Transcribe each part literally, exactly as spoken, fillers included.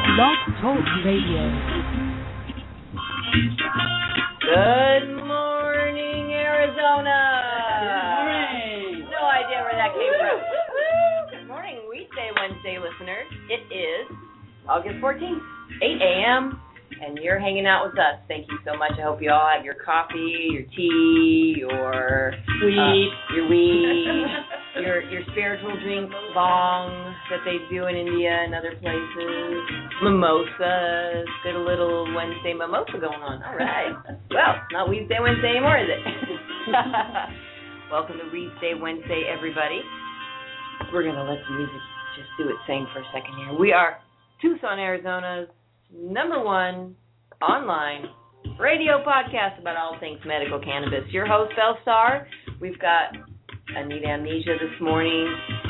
Blog Talk Radio. Good morning, Arizona. Good morning. No idea where that came from. Woo-hoo. Good morning, weekday, Wednesday listeners. It is August fourteenth, eight a.m., and you're hanging out with us. Thank you so much. I hope you all have your coffee, your tea, your weed, uh, your weed, your your spiritual drink, bong that they do in India and other places, mimosas. Get a little Wednesday mimosa going on. All right. Well, not Weedsday Wednesday anymore, is it? Welcome to Weedsday Wednesday, everybody. We're gonna let the music just do its thing for a second here. We are Tucson, Arizona's number one online radio podcast about all things medical cannabis. Your host, Bellstar. We've got Anita Amnesia this morning,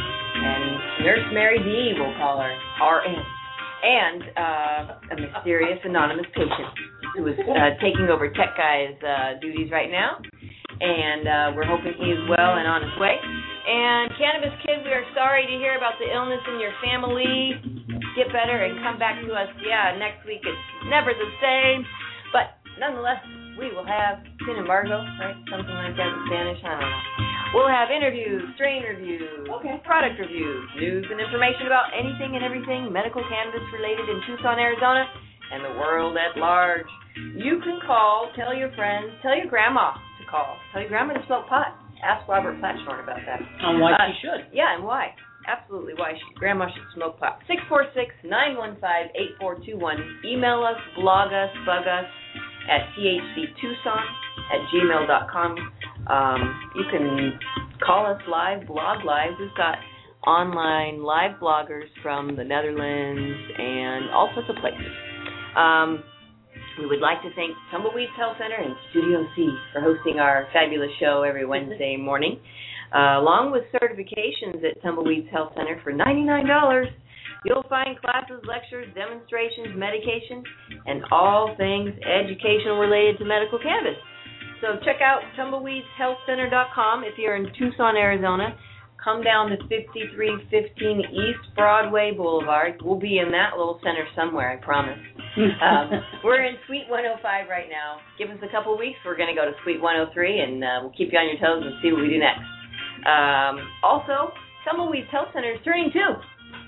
and Nurse Mary D, we'll call her, R N, and uh, a mysterious anonymous patient who is uh, taking over Tech Guy's uh, duties right now, and uh, we're hoping he is well and on his way. And Cannabis Kid, we are sorry to hear about the illness in your family. Get better and come back to us. Yeah, next week it's never the same. But nonetheless, we will have sin embargo, right? Something like that in Spanish. I don't know. We'll have interviews, strain reviews, okay. product reviews, news and information about anything and everything medical cannabis related in Tucson, Arizona, and the world at large. You can call, tell your friends, tell your grandma to call. Tell your grandma to smoke pot. Ask Robert Platshorn about that. And why uh, she should. Yeah, and why. Absolutely why she, grandma should smoke pot. six four six, nine one five, eight four two one. Email us, blog us, bug us at t h c tucson at gmail dot com. Um, you can call us live, blog live. We've got online live bloggers from the Netherlands and all sorts of places. Um, we would like to thank Tumbleweeds Health Center and Studio C for hosting our fabulous show every Wednesday morning. Uh, along with certifications at Tumbleweeds Health Center for ninety-nine dollars, you'll find classes, lectures, demonstrations, medication, and all things educational related to medical cannabis. So check out tumbleweeds health center dot com if you're in Tucson, Arizona. Come down to fifty-three fifteen East Broadway Boulevard. We'll be in that little center somewhere, I promise. um, we're in Suite one oh five right now. Give us a couple weeks. We're going to go to Suite one oh three, and uh, we'll keep you on your toes and see what we do next. Um, also, Tumbleweeds Health Center is turning two.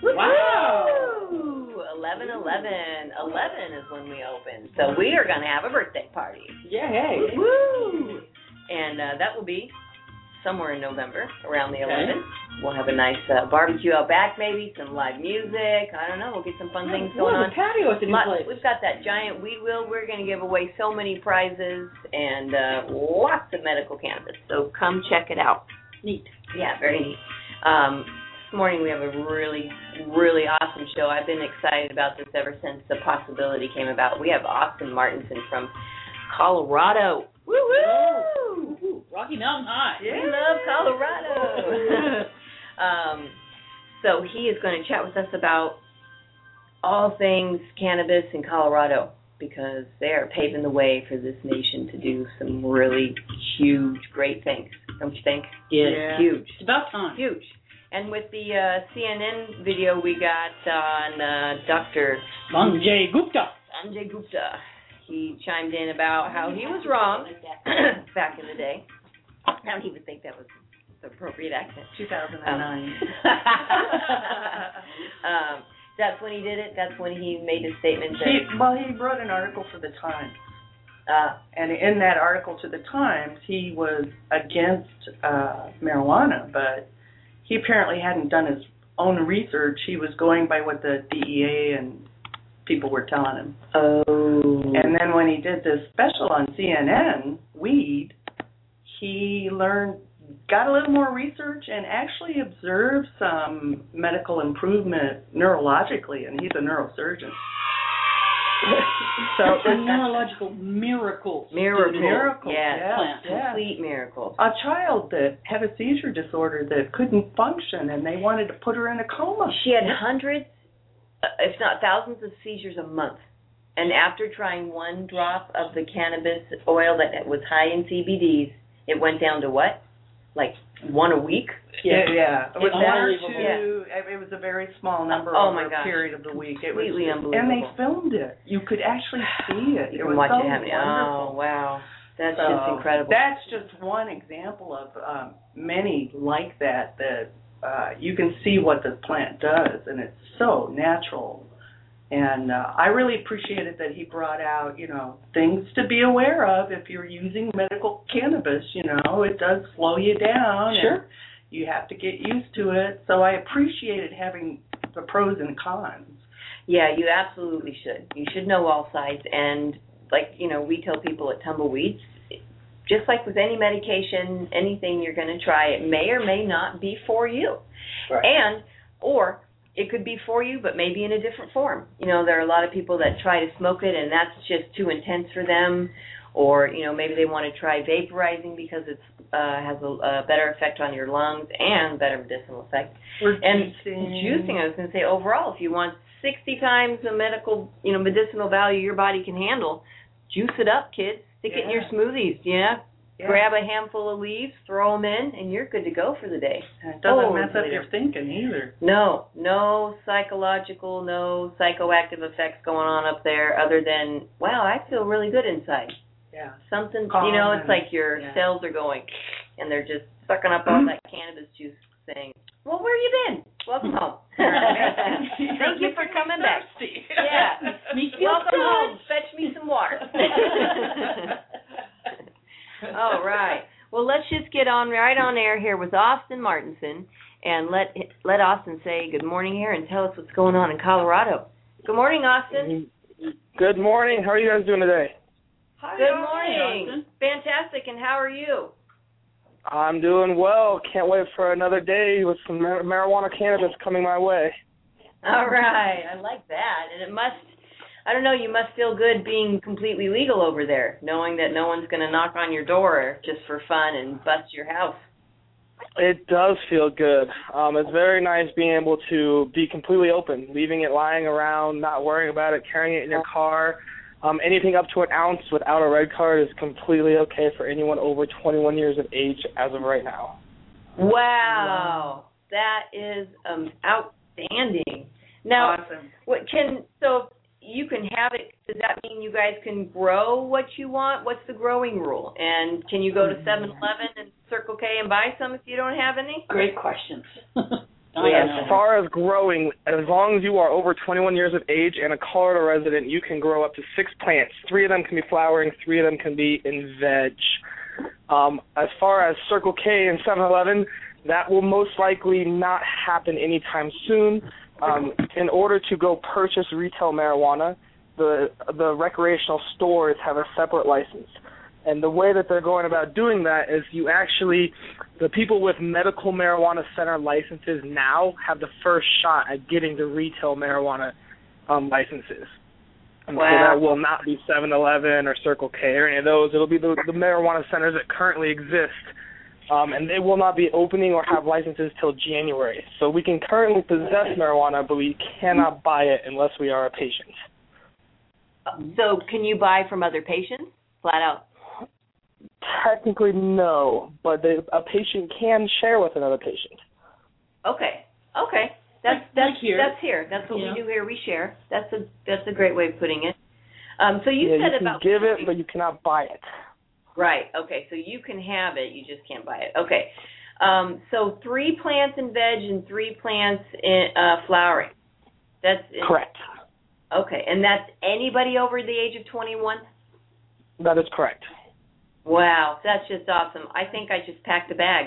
Wow! eleven eleven. eleven is when we open. So we are going to have a birthday party. Yeah, hey. Woo! And uh, that will be somewhere in November, around the eleventh. Okay. We'll have a nice uh, barbecue out back, maybe, some live music. I don't know. We'll get some fun things going on. The patio at the new Lot, place. We've got that giant weed wheel. We're going to give away so many prizes and uh, lots of medical cannabis. So come check it out. Neat. Yeah, very neat. Um, this morning we have a really, really awesome show. I've been excited about this ever since the possibility came about. We have Austin Martinson from Colorado. Woo-hoo! Woo-hoo. Rocky Mountain High. We love Colorado. um, so he is going to chat with us about all things cannabis in Colorado, because they are paving the way for this nation to do some really huge, great things. Don't you think? Yeah. Huge. It's about time. Huge. And with the uh, C N N video we got on uh, Doctor Sanjay Gupta. Sanjay Gupta, he chimed in about how he was wrong back in the day. I don't even think that was the appropriate accent. two thousand nine. Um, um, that's when he did it? That's when he made his statement that... He, well, he wrote an article for the Times. Uh, and in that article to the Times, he was against uh, marijuana, but he apparently hadn't done his own research. He was going by what the D E A and people were telling him. Oh. And then when he did this special on C N N, Weed, he learned, got a little more research and actually observed some medical improvement neurologically, and he's a neurosurgeon. So the neurological miracles. Miracles. Miracles, yes. yeah. yeah. Complete miracles. A child that had a seizure disorder that couldn't function, and they wanted to put her in a coma. She had hundreds, if not thousands, of seizures a month. And after trying one drop of the cannabis oil that was high in C B Ds, it went down to what? Like one a week. Yeah, yeah. It was It's one or unbelievable. two. It was a very small number Oh, over my a gosh. period of the week. It was Completely just- unbelievable. And they filmed it. You could actually see it. You it can was watch so it happening. wonderful. Oh, wow. That's So, just incredible. That's just one example of um, many like that that uh, you can see what the plant does, and it's so natural. And uh, I really appreciated that he brought out, you know, things to be aware of if you're using medical cannabis. You know, it does slow you down. Sure. And you have to get used to it. So I appreciated having the pros and cons. Yeah, you absolutely should. You should know all sides. And like, you know, we tell people at Tumbleweeds, just like with any medication, anything you're going to try, it may or may not be for you. Right. And, or it could be for you, but maybe in a different form. You know, there are a lot of people that try to smoke it, and that's just too intense for them. Or, you know, maybe they want to try vaporizing because it uh, has a, a better effect on your lungs and better medicinal effect. Or And juicing. juicing, I was going to say, overall, if you want sixty times the medical, you know, medicinal value your body can handle, juice it up, kids. Stick it in your Yeah. smoothies, yeah? Yeah. Grab a handful of leaves, throw them in, and you're good to go for the day. And it doesn't Oh, mess up later. your thinking either. No, no psychological, no psychoactive effects going on up there other than, wow, I feel really good inside. Yeah. Something, Calm you know, it's and- like your yeah. cells are going, and they're just sucking up all that cannabis juice saying, well, where you been? Welcome home. Thank you for coming back. Yeah. Me feel Welcome good. home. Fetch me some water. All right. Well, let's just get on right on air here with Austin Martinson, and let let Austin say good morning here and tell us what's going on in Colorado. Good morning, Austin. Good morning. How are you guys doing today? Hi, Good Austin. morning. Austin. Fantastic. And how are you? I'm doing well. Can't wait for another day with some mar- marijuana cannabis coming my way. All right. I like that. And it must, I don't know, you must feel good being completely legal over there, knowing that no one's going to knock on your door just for fun and bust your house. It does feel good. Um, it's very nice being able to be completely open, leaving it lying around, not worrying about it, carrying it in your car. Um, anything up to an ounce without a red card is completely okay for anyone over twenty-one years of age as of right now. Wow. That is um, outstanding. Now, Awesome. what can, so you can have it, does that mean you guys can grow what you want? What's the growing rule? And can you go to seven eleven and Circle K and buy some if you don't have any? Great questions. As far as growing, as long as you are over twenty-one years of age and a Colorado resident, you can grow up to six plants. Three of them can be flowering, three of them can be in veg. Um, as far as Circle K and seven eleven, that will most likely not happen anytime soon. Um, in order to go purchase retail marijuana, the the recreational stores have a separate license. And the way that they're going about doing that is you actually, the people with medical marijuana center licenses now have the first shot at getting the retail marijuana um, licenses. And Wow. so that will not be seven eleven or Circle K or any of those. It'll be the, the marijuana centers that currently exist. Um, and they will not be opening or have licenses till January. So we can currently possess marijuana, but we cannot buy it unless we are a patient. So can you buy from other patients? Flat out. Technically, no, but the, a patient can share with another patient. Okay. Okay. That's Like- that's like here. that's here. That's what Yeah. we do here. We share. That's a that's a great way of putting it. Um, so you yeah, said you can about give it, but you cannot buy it. right. Okay. So you can have it. You just can't buy it. Okay. Um, so three plants in veg and three plants in uh, flowering. That's Correct. Okay, and that's anybody over the age of twenty-one? That is correct. Wow, that's just awesome. I think I just packed a bag.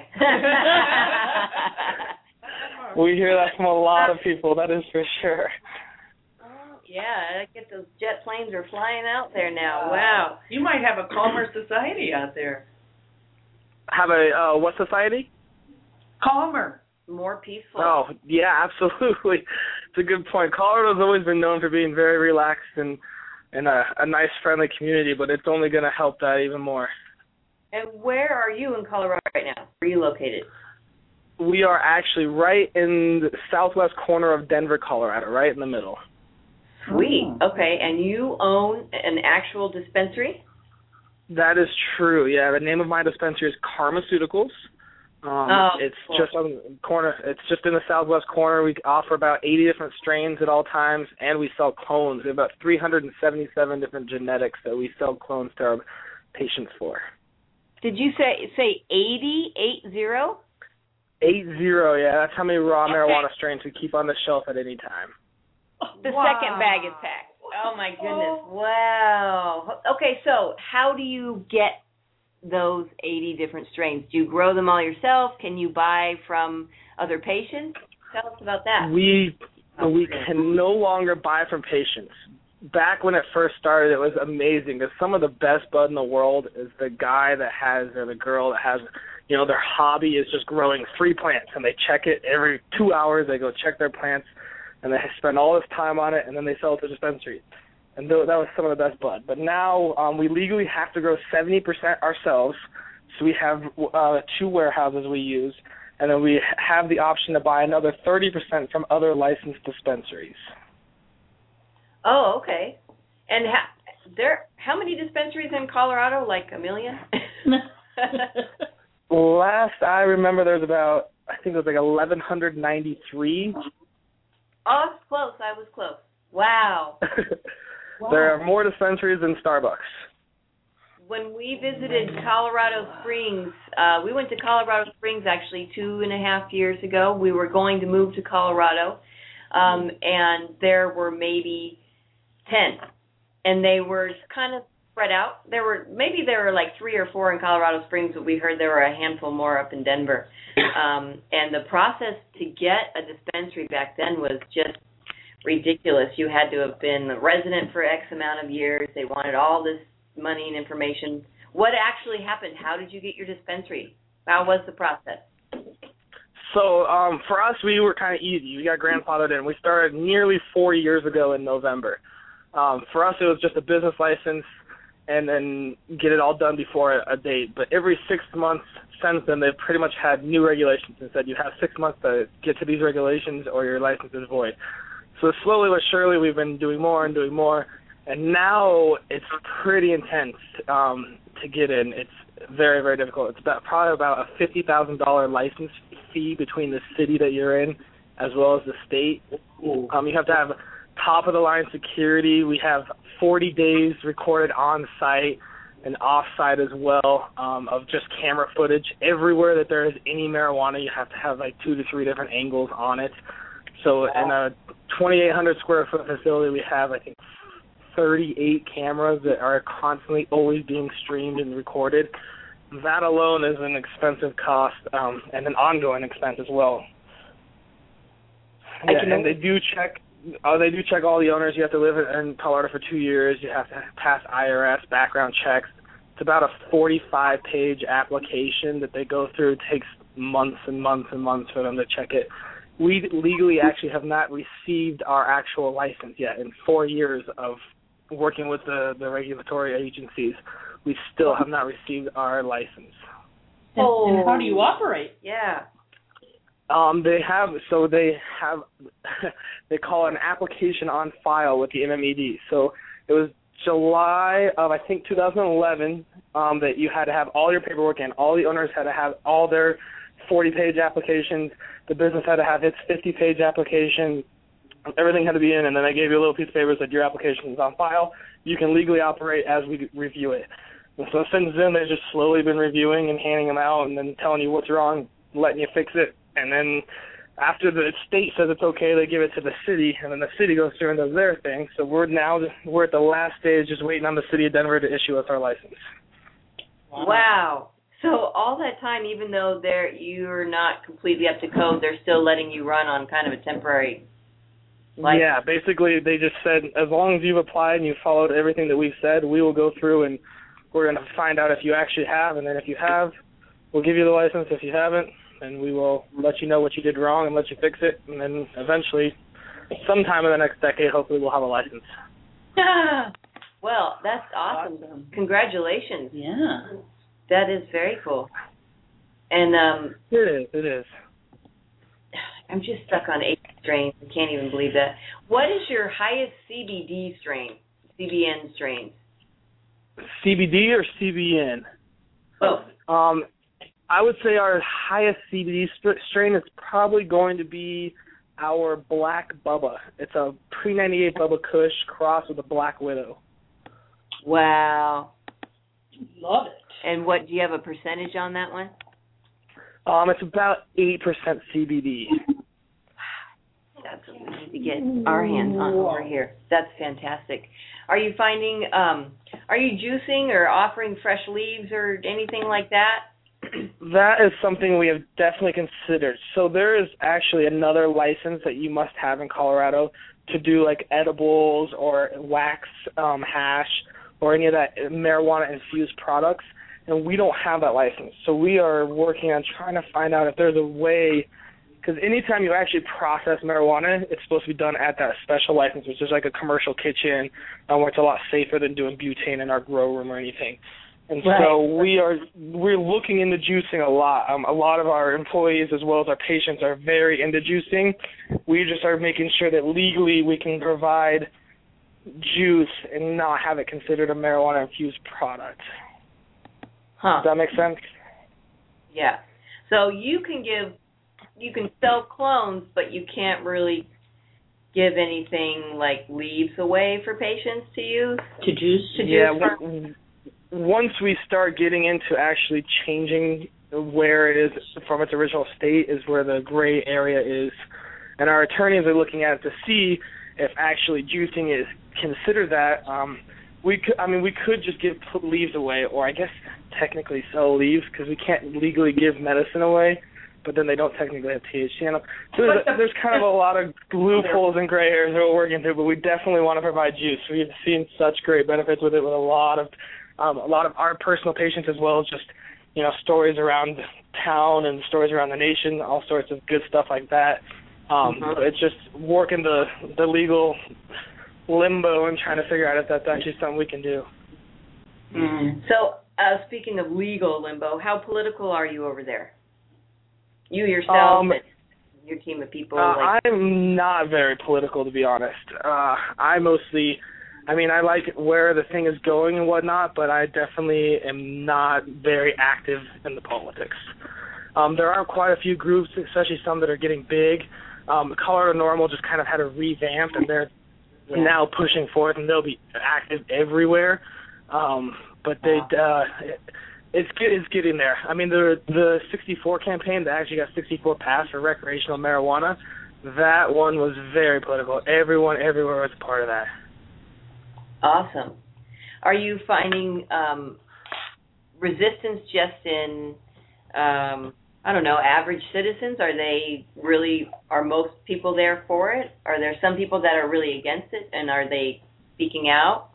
We hear that from a lot of people, that is for sure. Oh, yeah, I get those jet planes are flying out there now. Wow. You might have a calmer society out there. Have a, uh, what society? Calmer. More peaceful. Oh, yeah, absolutely. It's a good point. Colorado's always been known for being very relaxed and, and a, a nice, friendly community, but it's only going to help that even more. And where are you in Colorado right now? Where are you located? We are actually right in the southwest corner of Denver, Colorado, right in the middle. Sweet. Okay, and you own an actual dispensary? That is true, yeah. The name of my dispensary is Karmaceuticals. Um, oh, it's cool. just on the corner. It's just in the southwest corner. We offer about eighty different strains at all times, and we sell clones. We have about three hundred seventy-seven different genetics that we sell clones to our patients for. Did you say say eighty, eight zero? Eight zero, yeah. That's how many raw Okay. marijuana strains we keep on the shelf at any time. The Wow. second bag is packed. Oh my goodness! Wow. Okay, so how do you get those eighty different strains? Do you grow them all yourself? Can you buy from other patients? Tell us about that. We we can no longer buy from patients. Back when it first started, it was amazing because some of the best bud in the world is the guy that has or the girl that has, you know, their hobby is just growing free plants, and they check it every two hours. They go check their plants, and they spend all this time on it, and then they sell it to dispensaries. And th- that was some of the best bud. But now um, we legally have to grow seventy percent ourselves. So we have uh, two warehouses we use, and then we have the option to buy another thirty percent from other licensed dispensaries. Oh, okay. And ha- there, how many dispensaries in Colorado? Like a million? Last I remember, there was about, I think it was like eleven ninety-three. Oh, I was close. I was close. Wow. Wow. There are more dispensaries than Starbucks. When we visited Colorado Springs, uh, we went to Colorado Springs actually two and a half years ago. We were going to move to Colorado, um, and there were maybe ten, and they were kind of spread out. There were maybe there were like three or four in Colorado Springs, but we heard there were a handful more up in Denver. Um, and the process to get a dispensary back then was just ridiculous. You had to have been a resident for X amount of years. They wanted all this money and information. What actually happened? How did you get your dispensary? How was the process? So um, for us, we were kind of easy. We got grandfathered in. We started nearly four years ago in November. Um, for us, it was just a business license and then get it all done before a, a date. But every six months since then, they've pretty much had new regulations and said you have six months to get to these regulations or your license is void. So slowly but surely, we've been doing more and doing more. And now it's pretty intense um, to get in. It's very, very difficult. It's about probably about a fifty thousand dollars license fee between the city that you're in as well as the state. Um, you have to have top-of-the-line security. We have forty days recorded on-site and off-site as well um, of just camera footage. Everywhere that there is any marijuana, you have to have like two to three different angles on it. So in a twenty-eight hundred square foot facility, we have, I think, thirty-eight cameras that are constantly always being streamed and recorded. That alone is an expensive cost um, and an ongoing expense as well. Yeah, and they do check. Uh, they do check all the owners. You have to live in Colorado for two years. You have to pass I R S background checks. It's about a forty-five page application that they go through. It takes months and months and months for them to check it. We legally actually have not received our actual license yet in four years of working with the, the regulatory agencies. We still have not received our license. And, Oh. and how do you operate? Yeah. Um, they have, so they have, they call it an application on file with the M M E D. So it was July of, I think, two thousand eleven um, that you had to have all your paperwork in. All the owners had to have all their forty page applications. The business had to have its fifty page application. Everything had to be in, and then they gave you a little piece of paper that said your application is on file. You can legally operate as we review it. And so since then, they've just slowly been reviewing and handing them out and then telling you what's wrong, letting you fix it. And then after the state says it's okay, they give it to the city, and then the city goes through and does their thing. So we're now we're at the last stage, just waiting on the city of Denver to issue us our license. Wow. wow. So all that time, even though they're you're not completely up to code, they're still letting you run on kind of a temporary license. Yeah, basically they just said as long as you've applied and you've followed everything that we've said, we will go through and we're going to find out if you actually have, and then if you have, we'll give you the license. If you haven't, and we will let you know what you did wrong and let you fix it, and then eventually, sometime in the next decade, hopefully we'll have a license. Well, that's awesome. Awesome. Congratulations. Yeah. That is very cool. And um, It is, it is. I'm just stuck on eight strains. I can't even believe that. What is your highest C B D strain, C B N strain? C B D or C B N? Both. Um, I would say our highest C B D st- strain is probably going to be our Black Bubba. It's a pre ninety-eight Bubba Kush crossed with a Black Widow. Wow. Love it. And what, do you have a percentage on that one? Um, it's about eight percent C B D. That's what we need to get our hands on over here. That's fantastic. Are you finding, um, are you juicing or offering fresh leaves or anything like that? That is something we have definitely considered. So there is actually another license that you must have in Colorado to do like edibles or wax um, hash or any of that marijuana-infused products, and we don't have that license. So we are working on trying to find out if there's a way, because anytime you actually process marijuana, it's supposed to be done at that special license, which is like a commercial kitchen, um, where it's a lot safer than doing butane in our grow room or anything. And right. so we are we're looking into juicing a lot. Um, a lot of our employees as well as our patients are very into juicing. We just are making sure that legally we can provide juice and not have it considered a marijuana-infused product. Huh. Does that make sense? Yeah. So you can give, you can sell clones, but you can't really give anything like leaves away for patients to use? To juice? To juice yeah. for- We, once we start getting into actually changing where it is from its original state is where the gray area is. And our attorneys are looking at it to see if actually juicing is considered that. Um, we could, I mean, we could just give leaves away, or I guess technically sell leaves because we can't legally give medicine away, but then they don't technically have T H C in them. So there's, a, there's kind of a lot of loopholes and gray areas that we're working through, but we definitely want to provide juice. We've seen such great benefits with it with a lot of Um, a lot of our personal patients as well as just, you know, stories around town and stories around the nation, all sorts of good stuff like that. Um, mm-hmm. It's just working the the legal limbo and trying to figure out if that's actually something we can do. Mm-hmm. So, uh, speaking of legal limbo, how political are you over there? You yourself um, and your team of people? Uh, like- I'm not very political, to be honest. Uh, I mostly... I mean, I like where the thing is going and whatnot, but I definitely am not very active in the politics. Um, there are quite a few groups, especially some that are getting big. Um, Colorado Normal just kind of had a revamp, and they're yeah. now pushing forth, and they'll be active everywhere. Um, but they, uh, it, it's it's getting there. I mean, the the sixty-four campaign that actually got sixty-four passed for recreational marijuana, that one was very political. Everyone everywhere was a part of that. Awesome. Are you finding um, resistance just in, um, I don't know, average citizens? Are they really, are most people there for it? Are there some people that are really against it, and are they speaking out?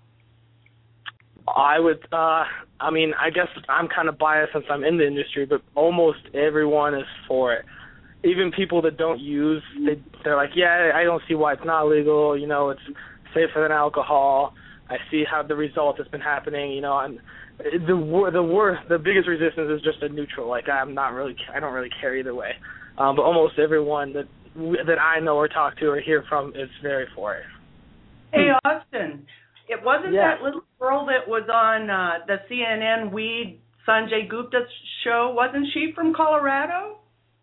I would, uh, I mean, I guess I'm kind of biased since I'm in the industry, but almost everyone is for it. Even people that don't use, they, they're like, yeah, I don't see why it's not legal. You know, it's safer than alcohol. I see how the results has been happening. You know, I'm, the the worst, the biggest resistance is just a neutral. Like I'm not really, I don't really care either way. Um, but almost everyone that that I know or talk to or hear from is very for it. Hey, Austin, it wasn't yeah. that little girl that was on uh, the C N N Weed Sanjay Gupta's show. Wasn't she from Colorado?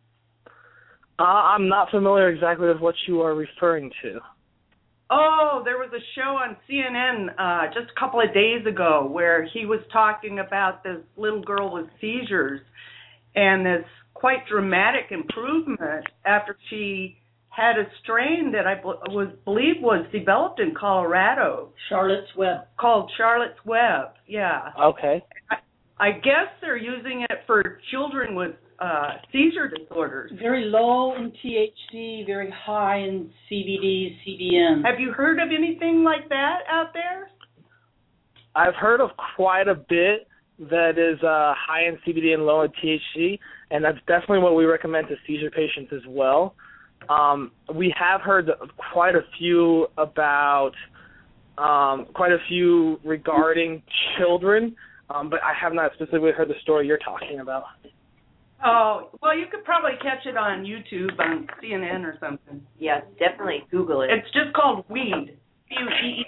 Uh, I'm not familiar exactly with what you are referring to. Oh, there was a show on C N N uh, just a couple of days ago where he was talking about this little girl with seizures and this quite dramatic improvement after she had a strain that I b- was, believe was developed in Colorado. Charlotte's Web. Called Charlotte's Web, yeah. Okay. I, I guess they're using it for children with uh, seizure disorders. Very low in T H C, very high in C B D, C B N. Have you heard of anything like that out there? I've heard of quite a bit that is uh, high in C B D and low in T H C, and that's definitely what we recommend to seizure patients as well. Um, we have heard quite a few about, um, quite a few regarding children, um, but I have not specifically heard the story you're talking about. Oh, well, you could probably catch it on YouTube, on C N N or something. Yeah, definitely Google it. It's just called Weed. W E E.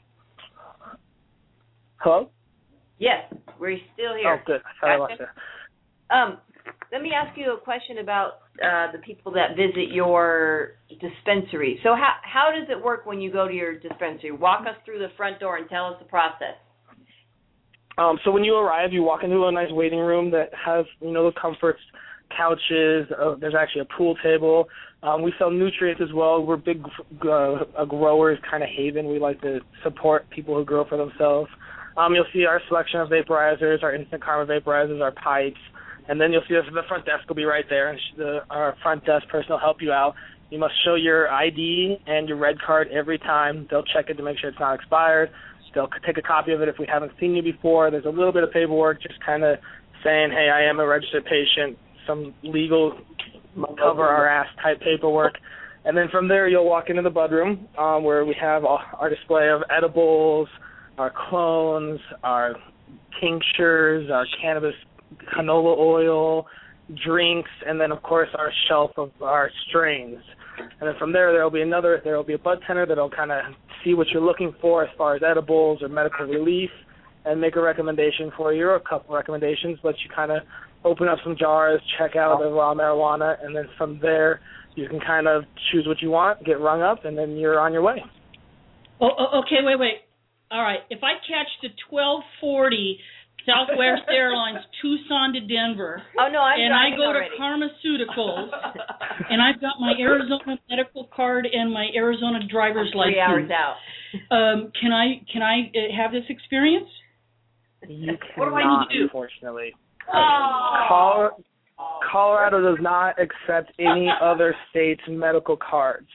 Hello? Yes, we're still here. Oh, good. Sorry about that. Um, let me ask you a question about uh, the people that visit your dispensary. So how how does it work when you go to your dispensary? Walk us through the front door and tell us the process. Um, so when you arrive, you walk into a nice waiting room that has, you know, the comforts, couches. Uh, there's actually a pool table. Um, we sell nutrients as well. We're big uh, a growers kind of haven. We like to support people who grow for themselves. Um, you'll see our selection of vaporizers, our instant karma vaporizers, our pipes, and then you'll see us. The front desk will be right there, and the, our front desk person will help you out. You must show your I D and your red card every time. They'll check it to make sure it's not expired. They'll take a copy of it if we haven't seen you before. There's a little bit of paperwork just kind of saying, hey, I am a registered patient, some legal cover our ass type paperwork. And then from there you'll walk into the bud room um, where we have our display of edibles, our clones, our tinctures, our cannabis canola oil, drinks, and then, of course, our shelf of our strains. And then from there, there will be another, there will be a bud tender that will kind of see what you're looking for as far as edibles or medical relief and make a recommendation for you or a couple recommendations, let you kind of open up some jars, check out the raw marijuana, and then from there, you can kind of choose what you want, get rung up, and then you're on your way. Oh, oh, okay, wait, wait. All right, if I catch the twelve forty Southwest Airlines Tucson to Denver, oh, no, I'm and I go already. to Pharmaceuticals, and I've got my Arizona medical card and my Arizona driver's I'm license. Three hours out. Um, can I can I uh, have this experience? You What do I cannot, need to do? unfortunately. Oh. Col- Colorado does not accept any other state's medical cards.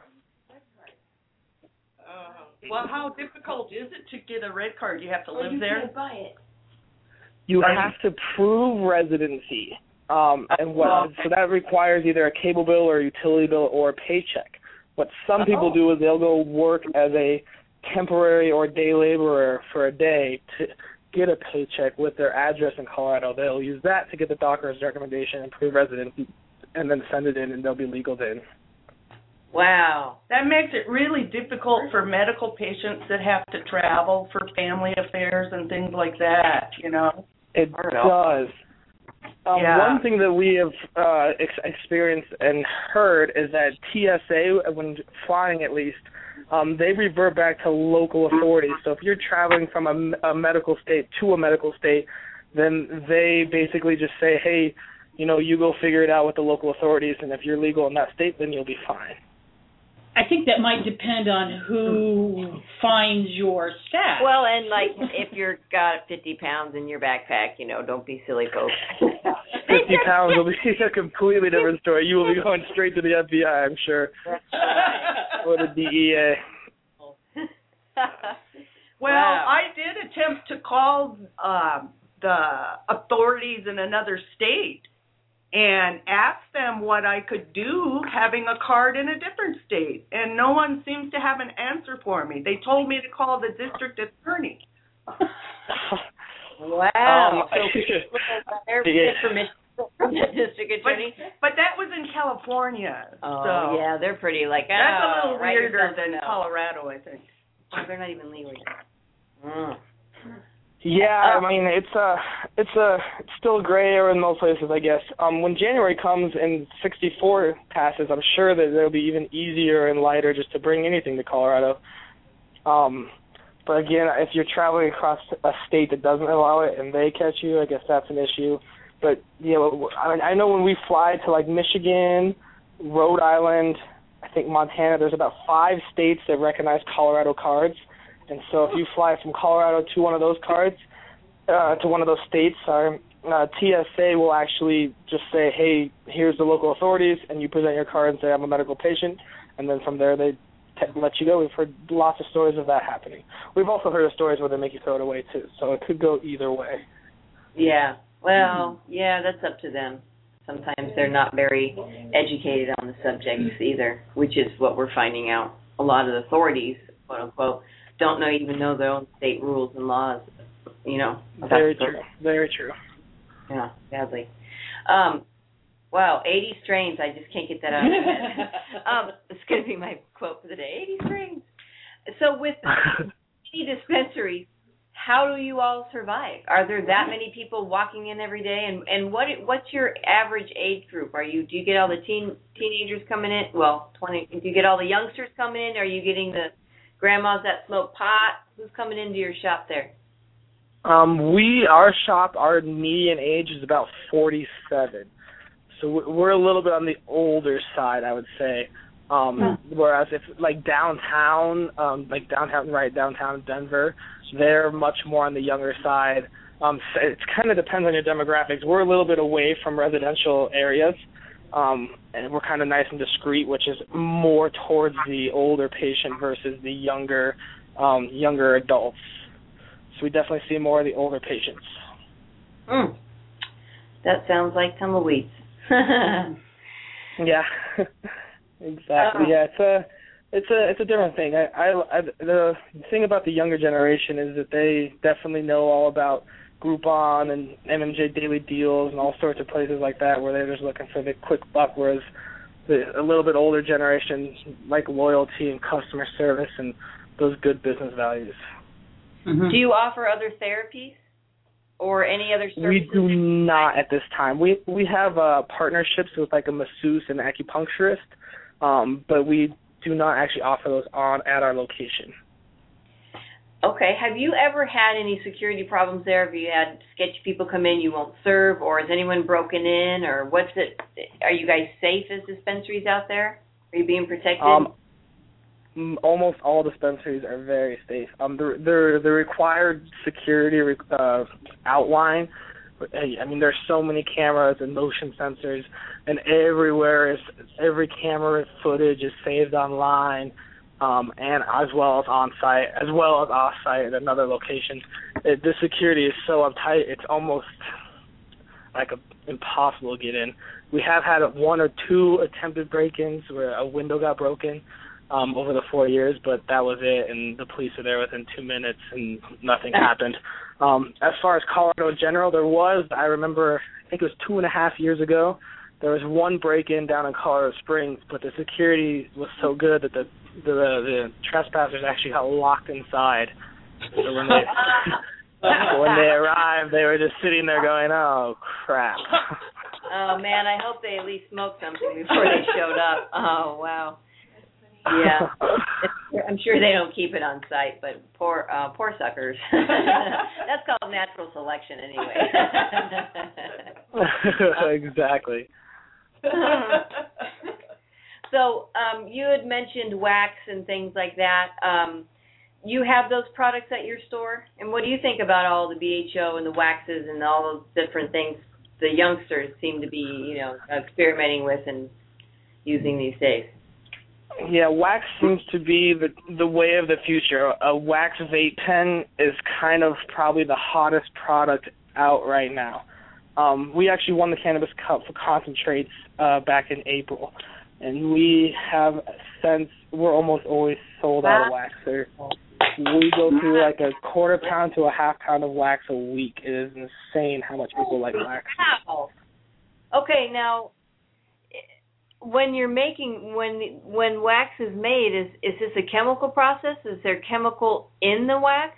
Uh, well, how difficult is it to get a red card? You have to Well, live you there? can't buy it. You have to prove residency, um, and what so that requires either a cable bill or a utility bill or a paycheck. What some people do is they'll go work as a temporary or day laborer for a day to get a paycheck with their address in Colorado. They'll use that to get the doctor's recommendation and prove residency, and then send it in, and they'll be legal then. Wow. That makes it really difficult for medical patients that have to travel for family affairs and things like that, you know? It does. Um, Yeah. One thing that we have uh, ex- experienced and heard is that T S A, when flying at least, um, they revert back to local authorities. So if you're traveling from a, a medical state to a medical state, then they basically just say, hey, you know, you go figure it out with the local authorities, and if you're legal in that state, then you'll be fine. I think that might depend on who finds your staff. Well, and like if you're got fifty pounds in your backpack, you know, don't be silly, folks. fifty pounds will be a completely different story. You will be going straight to the F B I, I'm sure, or the D E A. Well, Wow. I did attempt to call um, the authorities in another state and ask them what I could do having a card in a different state, and no one seems to have an answer for me. They told me to call the district attorney. Wow. Um, so they're yeah. permission from the district But, attorney. but that was in California. Oh, so yeah, they're pretty like, oh, that's a little write weirder yourself a than note. Colorado, I think. Oh, they're not even legal yet. Mm. Yeah, Oh. I mean it's a it's a it's still a gray area in most places, I guess. Um, when January comes and sixty-four passes, I'm sure that it'll be even easier and lighter just to bring anything to Colorado. Um, but again, if you're traveling across a state that doesn't allow it and they catch you, I guess that's an issue. But you know, I mean, I know when we fly to like Michigan, Rhode Island, I think Montana, there's about five states that recognize Colorado cards. And so if you fly from Colorado to one of those cards, uh, to one of those states, sorry, uh, T S A will actually just say, hey, here's the local authorities, and you present your card and say, I'm a medical patient, and then from there they t- let you go. We've heard lots of stories of that happening. We've also heard of stories where they make you throw it away, too, so it could go either way. Yeah. Well, yeah, that's up to them. Sometimes they're not very educated on the subjects either, which is what we're finding out. A lot of the authorities, quote unquote, don't know even know their own state rules and laws, you know. About Very the- true. Very true. Yeah, sadly. Um, wow, eighty strains. I just can't get that out of my head. Um, it's going to be my quote for the day, eighty strains. So with the dispensaries, how do you all survive? Are there that many people walking in every day? And and what what's your average age group? Are you do you get all the teen teenagers coming in? Well, twenty. Do you get all the youngsters coming in? Are you getting the grandmas that smoke pot? Who's coming into your shop there? Um, we our shop our median age is about forty-seven, so we're a little bit on the older side, I would say. Um, huh. Whereas if like downtown, um, like downtown, right downtown Denver, they're much more on the younger side. Um, so it kind of depends on your demographics. We're a little bit away from residential areas, um, and we're kind of nice and discreet, which is more towards the older patient versus the younger, um, younger adults. So we definitely see more of the older patients. Mm. That sounds like tumbleweeds. Yeah. Exactly. Uh, yeah, it's a it's a it's a different thing. I, I, I the thing about the younger generation is that they definitely know all about Groupon and M M J Daily Deals and all sorts of places like that where they're just looking for the quick buck, whereas the a little bit older generation like loyalty and customer service and those good business values. Mm-hmm. Do you offer other therapies or any other services? We do not at this time. We we have uh, partnerships with like a masseuse and acupuncturist. Um, but we do not actually offer those on at our location. Okay. Have you ever had any security problems there? Have you had sketchy people come in you won't serve, or has anyone broken in, or what's it? Are you guys safe as dispensaries out there? Are you being protected? Um, almost all dispensaries are very safe. Um, the the the required security uh, outline. I mean, there's so many cameras and motion sensors, and everywhere is every camera footage is saved online, um, and as well as on site, as well as off site at another location. It, the security is so uptight; it's almost like a, impossible to get in. We have had one or two attempted break-ins where a window got broken um, over the four years, but that was it, and the police were there within two minutes, and nothing happened. Um, as far as Colorado in general, there was, I remember, I think it was two and a half years ago, there was one break-in down in Colorado Springs, but the security was so good that the the, the trespassers actually got locked inside. So when they, when they arrived, they were just sitting there going, oh, crap. Oh, man, I hope they at least smoked something before they showed up. Oh, wow. Yeah, I'm sure they don't keep it on site, but poor, uh, poor suckers. That's called natural selection, anyway. Exactly. So um, you had mentioned wax and things like that. Um, you have those products at your store, and what do you think about all the B H O and the waxes and all those different things the youngsters seem to be, you know, experimenting with and using these days? Yeah, wax seems to be the the way of the future. A wax vape pen is kind of probably the hottest product out right now. Um, we actually won the Cannabis Cup for concentrates uh, back in April, and we have since we're almost always sold out of wax. There, we go through like a quarter pound to a half pound of wax a week. It is insane how much people like wax. Wow. Okay, now, when you're making, when when wax is made, is is this a chemical process? Is there chemical in the wax?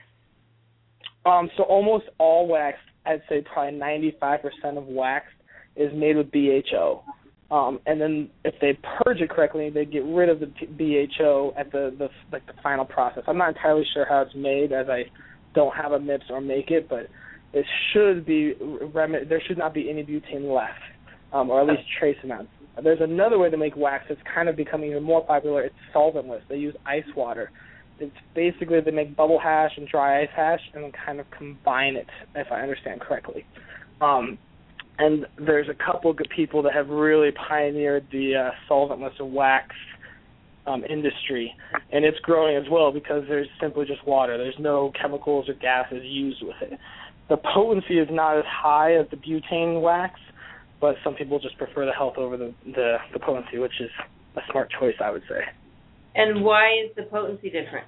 Um, so almost all wax, I'd say probably ninety-five percent of wax is made with B H O. Um, and then if they purge it correctly, they get rid of the B H O at the, the like the final process. I'm not entirely sure how it's made, as I don't have a M I P S or make it, but it should be there should not be any butane left, um, or at least trace amounts. There's another way to make wax that's kind of becoming even more popular. It's solventless. They use ice water. It's basically they make bubble hash and dry ice hash and then kind of combine it, if I understand correctly. Um, and there's a couple good people that have really pioneered the uh, solventless wax um, industry, and it's growing as well because there's simply just water. There's no chemicals or gases used with it. The potency is not as high as the butane wax, but some people just prefer the health over the, the, the potency, which is a smart choice, I would say. And why is the potency different?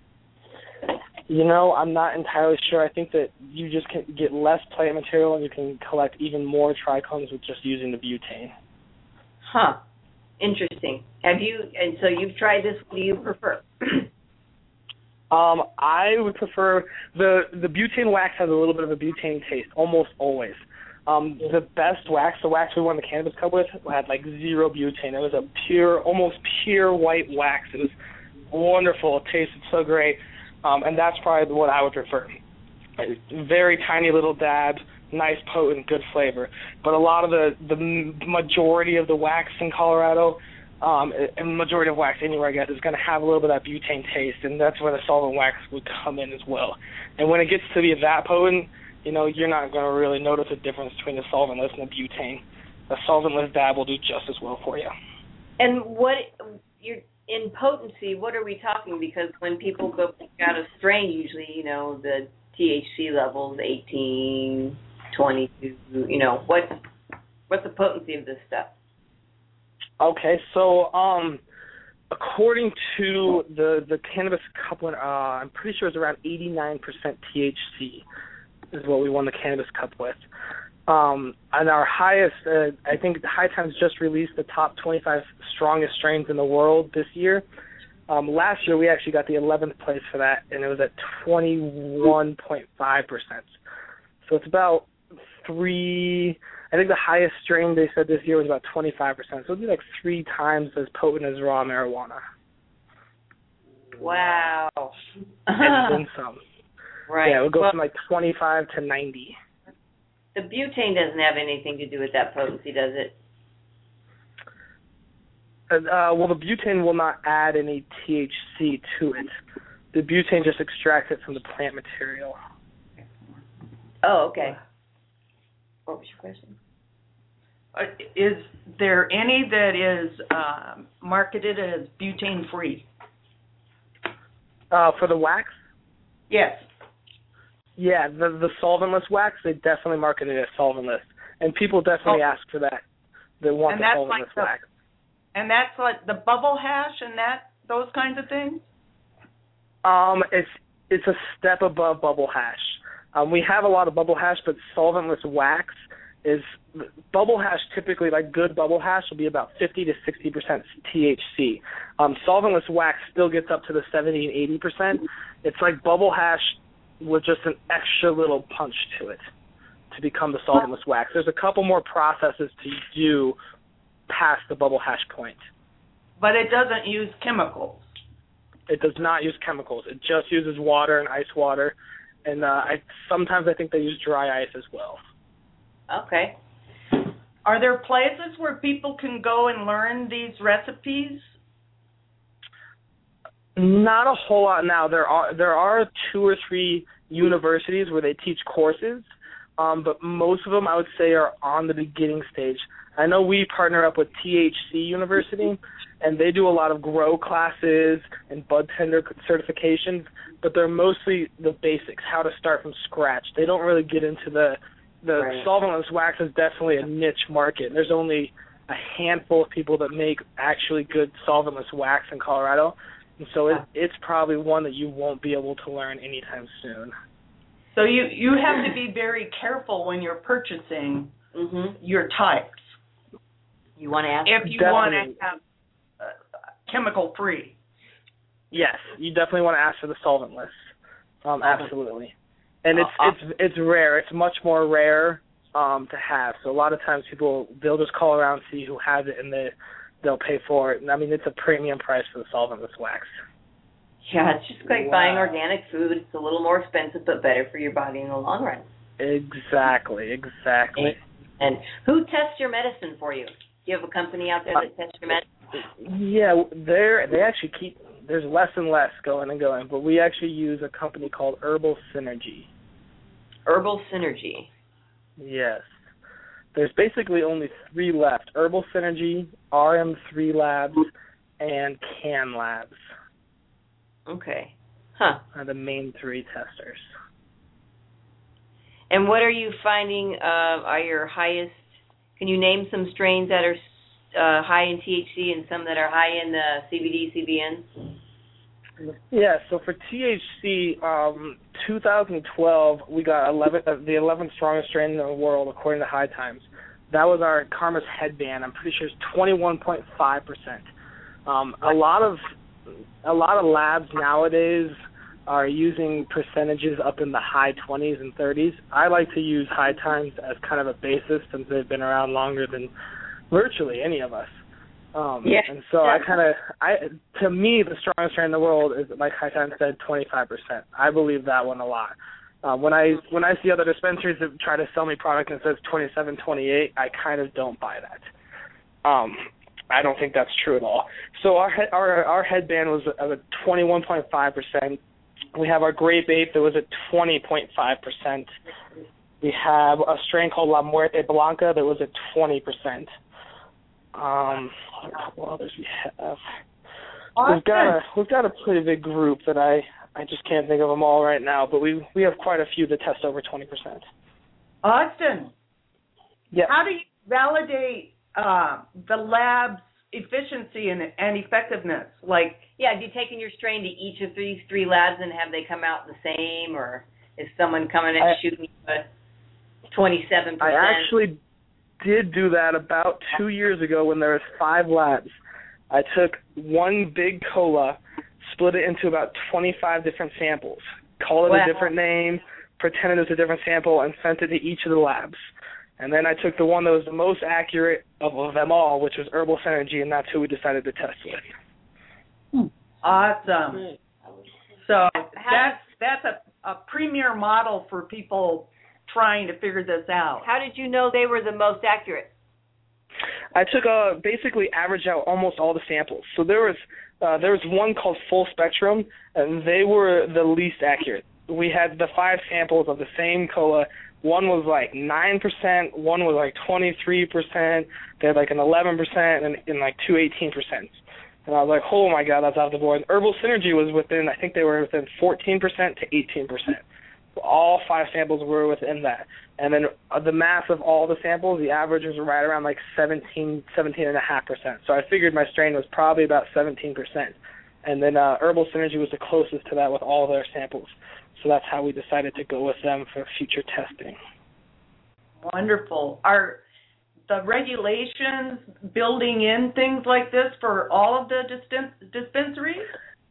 You know, I'm not entirely sure. I think that you just can get less plant material and you can collect even more trichomes with just using the butane. Huh. Interesting. Have you, and so you've tried this, what do you prefer? Um, I would prefer the the butane wax has a little bit of a butane taste, almost always. Um, the best wax, the wax we won the Cannabis Cup with, had like zero butane. It was a pure, almost pure white wax. It was wonderful. It tasted so great, um, and that's probably what I would prefer. Very tiny little dabs, nice, potent, good flavor. But a lot of the the majority of the wax in Colorado, um, and majority of wax anywhere, I guess, is going to have a little bit of that butane taste, and that's where the solvent wax would come in as well. And when it gets to be that potent, you know, you're not going to really notice a difference between the solventless and the butane. The solventless dab will do just as well for you. And what you're in potency, what are we talking? Because when people go pick out a strain, usually, you know, the T H C levels eighteen, twenty-two, you know, what what's the potency of this stuff? Okay, so um, according to the the Cannabis Cup, uh, I'm pretty sure it's around eighty-nine percent T H C is what we won the Cannabis Cup with. Um, and our highest, uh, I think High Times just released the top twenty-five strongest strains in the world this year. Um, last year we actually got the eleventh place for that, and it was at twenty-one point five percent. So it's about three, I think the highest strain they said this year was about twenty-five percent. So it'd be like three times as potent as raw marijuana. Wow. And then some. Right. Yeah, it would go well, from like twenty-five to ninety. The butane doesn't have anything to do with that potency, does it? Uh, well, the butane will not add any T H C to it. The butane just extracts it from the plant material. Oh, okay. What was your question? Uh, is there any that is uh, marketed as butane-free? Uh, for the wax? Yes. Yeah, the the solventless wax, they definitely market it as solventless. And people definitely oh. ask for that. They want and the that's solventless like the, wax. And that's like the bubble hash and that those kinds of things? Um, it's it's a step above bubble hash. Um, we have a lot of bubble hash, but solventless wax is bubble hash. Typically, like good bubble hash, will be about fifty to sixty percent T H C. Um, solventless wax still gets up to the seventy and eighty percent. It's like bubble hash with just an extra little punch to it to become the solventless wax. There's a couple more processes to do past the bubble hash point. But it doesn't use chemicals. It does not use chemicals. It just uses water and ice water, and uh, I sometimes I think they use dry ice as well. Okay. Are there places where people can go and learn these recipes? Not a whole lot now. There are there are two or three universities where they teach courses, um, but most of them I would say are on the beginning stage. I know we partner up with T H C University, and they do a lot of grow classes and bud tender certifications, but they're mostly the basics, how to start from scratch. They don't really get into the the right. Solventless wax is definitely a niche market. There's only a handful of people that make actually good solventless wax in Colorado. And so it, it's probably one that you won't be able to learn anytime soon. So you, you have to be very careful when you're purchasing mm-hmm. your types. You want to ask? If you definitely. want to have uh, chemical-free. Yes, you definitely want to ask for the solventless. Um, absolutely. And it's uh, it's it's rare. It's much more rare um, to have. So a lot of times people, they'll just call around, see who has it, and they they'll pay for it. And I mean, it's a premium price for the solventless wax. Yeah, it's just like wow. buying organic food. It's a little more expensive, but better for your body in the long run. Exactly, exactly. And, and who tests your medicine for you? Do you have a company out there that tests your medicine? Yeah, they're, they actually keep, there's less and less going and going, but we actually use a company called Herbal Synergy. Herbal Synergy. Yes. There's basically only three left: Herbal Synergy, R M three Labs, and Can Labs. Okay. Huh. Are the main three testers. And what are you finding uh, are your highest, can you name some strains that are uh, high in T H C and some that are high in uh, C B D, C B N? Yeah, so for T H C, um, two thousand twelve, we got eleven, uh, the eleventh strongest strain in the world, according to High Times. That was our Karma's Headband. I'm pretty sure it's twenty-one point five percent. Um, a lot of a lot of labs nowadays are using percentages up in the high twenties and thirties. I like to use high times as kind of a basis since they've been around longer than virtually any of us. Um, yeah. And so I kind of, I to me, the strongest strain in the world is, like High Times said, twenty-five percent. I believe that one a lot. Uh, when I when I see other dispensaries that try to sell me product and it says twenty-seven, twenty-eight, I kind of don't buy that. Um, I don't think that's true at all. So our head, our our headband was at twenty-one point five percent. We have our Grape Ape that was at twenty point five percent. We have a strain called La Muerte Blanca that was at twenty percent. Um, what others we have? Awesome. We've got a we've got a pretty big group that I, I just can't think of them all right now, but we we have quite a few that test over twenty percent. Austin, yeah. How do you validate uh, the lab's efficiency and, and effectiveness? Like, yeah, have you taken your strain to each of these three labs and have they come out the same, or is someone coming and I, shooting a twenty-seven percent? I actually did do that about two years ago when there was five labs. I took one big cola, split it into about twenty-five different samples, called it wow. a different name, pretended it was a different sample, and sent it to each of the labs. And then I took the one that was the most accurate of, of them all, which was Herbal Synergy, and that's who we decided to test with. Awesome. So that's that's a, a premier model for people trying to figure this out. How did you know they were the most accurate? I took a basically averaged out almost all the samples. So there was uh, there was one called Full Spectrum, and they were the least accurate. We had the five samples of the same cola. One was like nine percent, one was like twenty-three percent, they had like an eleven percent, and, and like two eighteen percent. And I was like, oh my God, that's off the board. Herbal Synergy was within, I think they were within fourteen percent to eighteen percent. All five samples were within that. And then uh, the mass of all the samples, the average was right around like seventeen, seventeen and a half percent. So I figured my strain was probably about seventeen percent. And then uh, Herbal Synergy was the closest to that with all their samples. So that's how we decided to go with them for future testing. Wonderful. Are the regulations building in things like this for all of the dispen- dispensaries?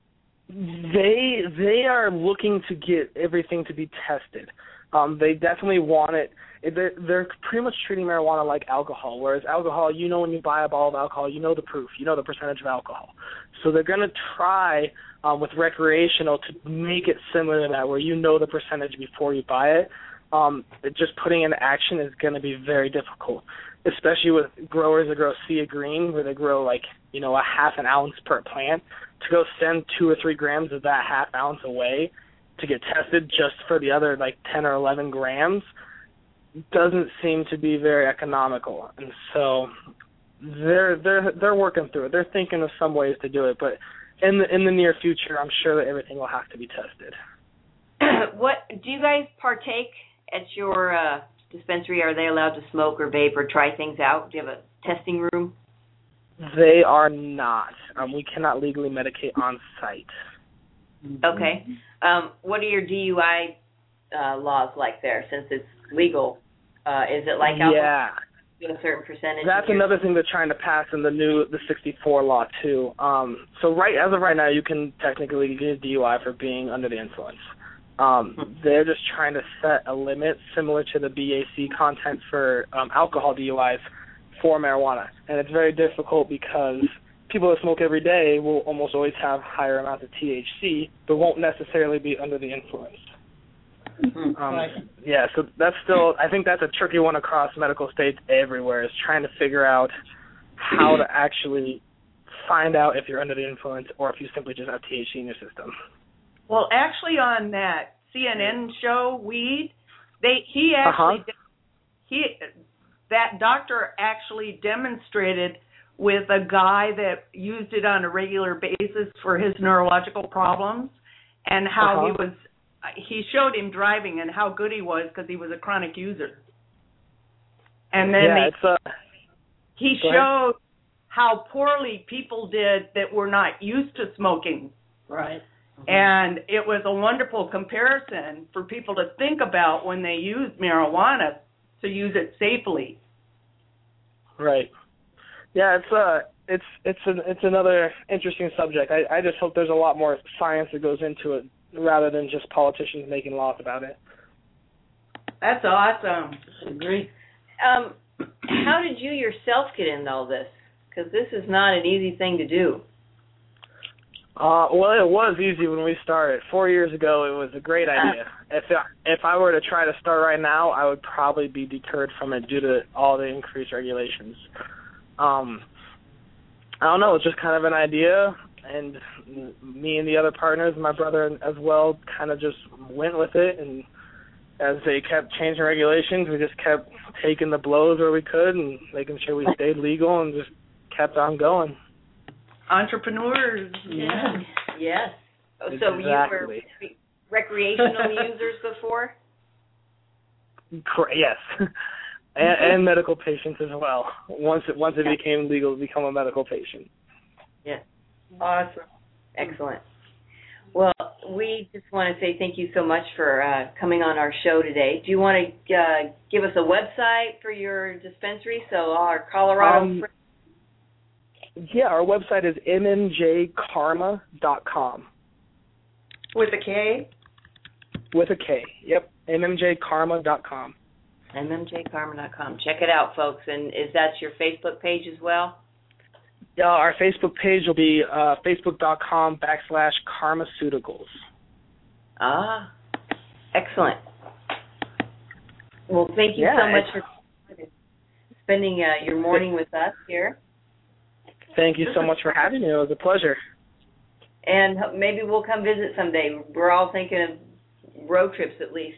They they are looking to get everything to be tested. Um, they definitely want it. They're, they're pretty much treating marijuana like alcohol, whereas alcohol, you know when you buy a bottle of alcohol, you know the proof, you know the percentage of alcohol. So they're going to try um, with recreational to make it similar to that, where you know the percentage before you buy it. Um, it just putting into action is going to be very difficult, especially with growers that grow Sea Green, where they grow like, you know, a half an ounce per plant. To go send two or three grams of that half ounce away to get tested just for the other like ten or eleven grams doesn't seem to be very economical. And so they're they're they're working through it. They're thinking of some ways to do it, but in the in the near future, I'm sure that everything will have to be tested. What do you guys partake at your uh, dispensary? Are they allowed to smoke or vape or try things out? Do you have a testing room? They are not. Um, we cannot legally medicate on site. Okay. Um, what are your D U I uh, laws like there, since it's legal? Uh, is it like alcohol? Yeah. A certain percentage? That's another thing they're trying to pass in the new the sixty-four law too. Um, so right as of right now, you can technically get a D U I for being under the influence. Um, they're just trying to set a limit similar to the B A C content for um, alcohol D U Is for marijuana, and it's very difficult because people that smoke every day will almost always have higher amounts of T H C, but won't necessarily be under the influence. Mm-hmm. Um, right. Yeah, so that's still, I think that's a tricky one across medical states everywhere, is trying to figure out how to actually find out if you're under the influence or if you simply just have T H C in your system. Well, actually on that C N N show, Weed, they he actually, uh-huh. he that doctor actually demonstrated with a guy that used it on a regular basis for his neurological problems, and how uh-huh. he was, he showed him driving and how good he was because he was a chronic user. And then yeah, they, it's a, he showed how poorly people did that were not used to smoking. Right. Mm-hmm. And it was a wonderful comparison for people to think about when they use marijuana, to use it safely. Right. Yeah, it's uh, it's it's an, it's another interesting subject. I, I just hope there's a lot more science that goes into it rather than just politicians making laws about it. That's awesome. I agree. Um, how did you yourself get into all this? Because this is not an easy thing to do. Uh, well, it was easy when we started. Four years ago, it was a great idea. If if I were to try to start right now, I would probably be deterred from it due to all the increased regulations. Um, I don't know. It's just kind of an idea, and me and the other partners, my brother as well, kind of just went with it. And as they kept changing regulations, we just kept taking the blows where we could and making sure we stayed legal and just kept on going. Entrepreneurs. Yeah. Yes. Oh, so Exactly. you were recreational users before? Cor- Yes, and, and medical patients as well. Once it once it became legal to become a medical patient. Yes. Awesome. Excellent. Well, we just want to say thank you so much for uh, coming on our show today. Do you want to uh, give us a website for your dispensary so our Colorado Um, friends? Yeah, our website is m m j karma dot com. With a K? With a K. Yep, m m j karma dot com. m m j karma dot com. Check it out, folks. And is that your Facebook page as well? Uh, our Facebook page will be uh, facebook.com backslash Karmaceuticals. Ah, excellent. Well, thank you Yeah, so much for spending uh, your morning with us here. Thank you so much for having me. It was a pleasure. And maybe we'll come visit someday. We're all thinking of road trips at least.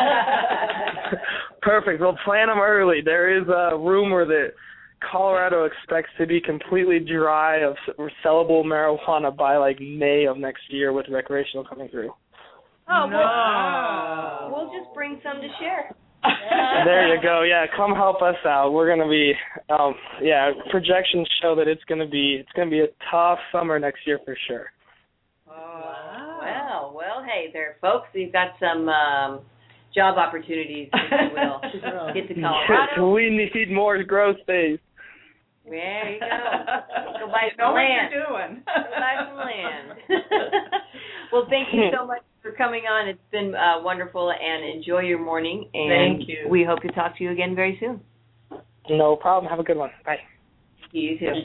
Perfect. We'll plan them early. There is a rumor that Colorado expects to be completely dry of sellable marijuana by like May of next year with recreational coming through. Oh, No. we'll, we'll just bring some to share. There you go. Yeah, come help us out. We're gonna be, um, yeah. Projections show that it's gonna be, it's gonna be a tough summer next year for sure. Wow. Well, well, hey there, folks. You've got some um, job opportunities, if you will. Get to Colorado. We need more growth space. There you go. Go buy You some know what land. you're doing. Go buy some land. Well, thank you so much for coming on. It's been uh, wonderful, and enjoy your morning. And Thank you. we hope to talk to you again very soon. No problem. Have a good one. Bye. You too.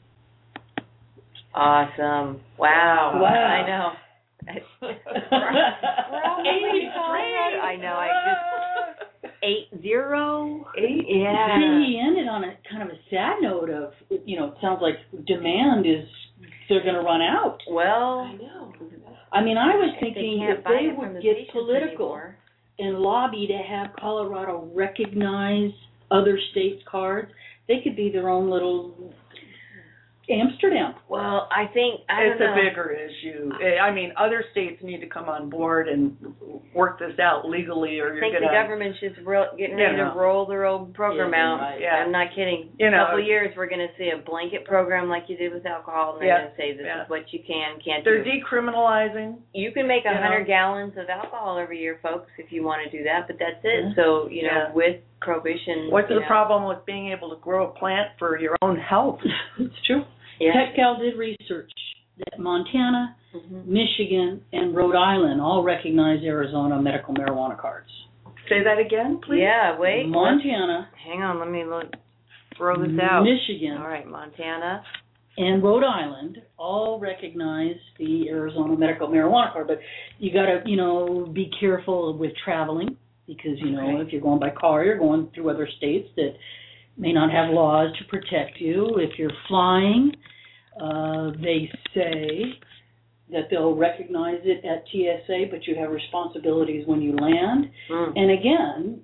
Awesome. Wow. Wow. I know. I know. I just eight zero. Eight? Yeah. See, he ended on a kind of a sad note of, you know, it sounds like demand is, they're going to run out. Well, I know. I mean, I was They thinking can't if buy they it from would the get patients political anymore. and lobby to have Colorado recognize other states' cards, they could be their own little Amsterdam. Well, I think I It's don't a know. bigger issue. I mean, other states need to come on board and work this out legally, or I you're think gonna. the government's just ro- getting You ready know. to roll their old program Yeah, out. right. Yeah. I'm not kidding. You In a know, couple of years, we're going to see a blanket program like you did with alcohol, and they're Yeah, going to say this yeah. is what you can, can't They're do. decriminalizing. You can make a you know. hundred gallons of alcohol every year, folks, if you want to do that. But that's it. Yeah. So you know, Yeah. with prohibition, What's you the know, problem with being able to grow a plant for your own health? It's true. Yeah. PetCal did research that Montana, Mhm. Michigan, and Rhode Island all recognize Arizona medical marijuana cards. Say that again, please. Yeah. Wait. Montana, Hang on. Let me look. Throw this out. Michigan, All right, Montana. and Rhode Island all recognize the Arizona medical marijuana card. But you got to, you know, be careful with traveling because, you know, Okay. if you're going by car, you're going through other states that may not have laws to protect you. If you're flying, uh, they say that they'll recognize it at T S A, but you have responsibilities when you land. Mm. And again,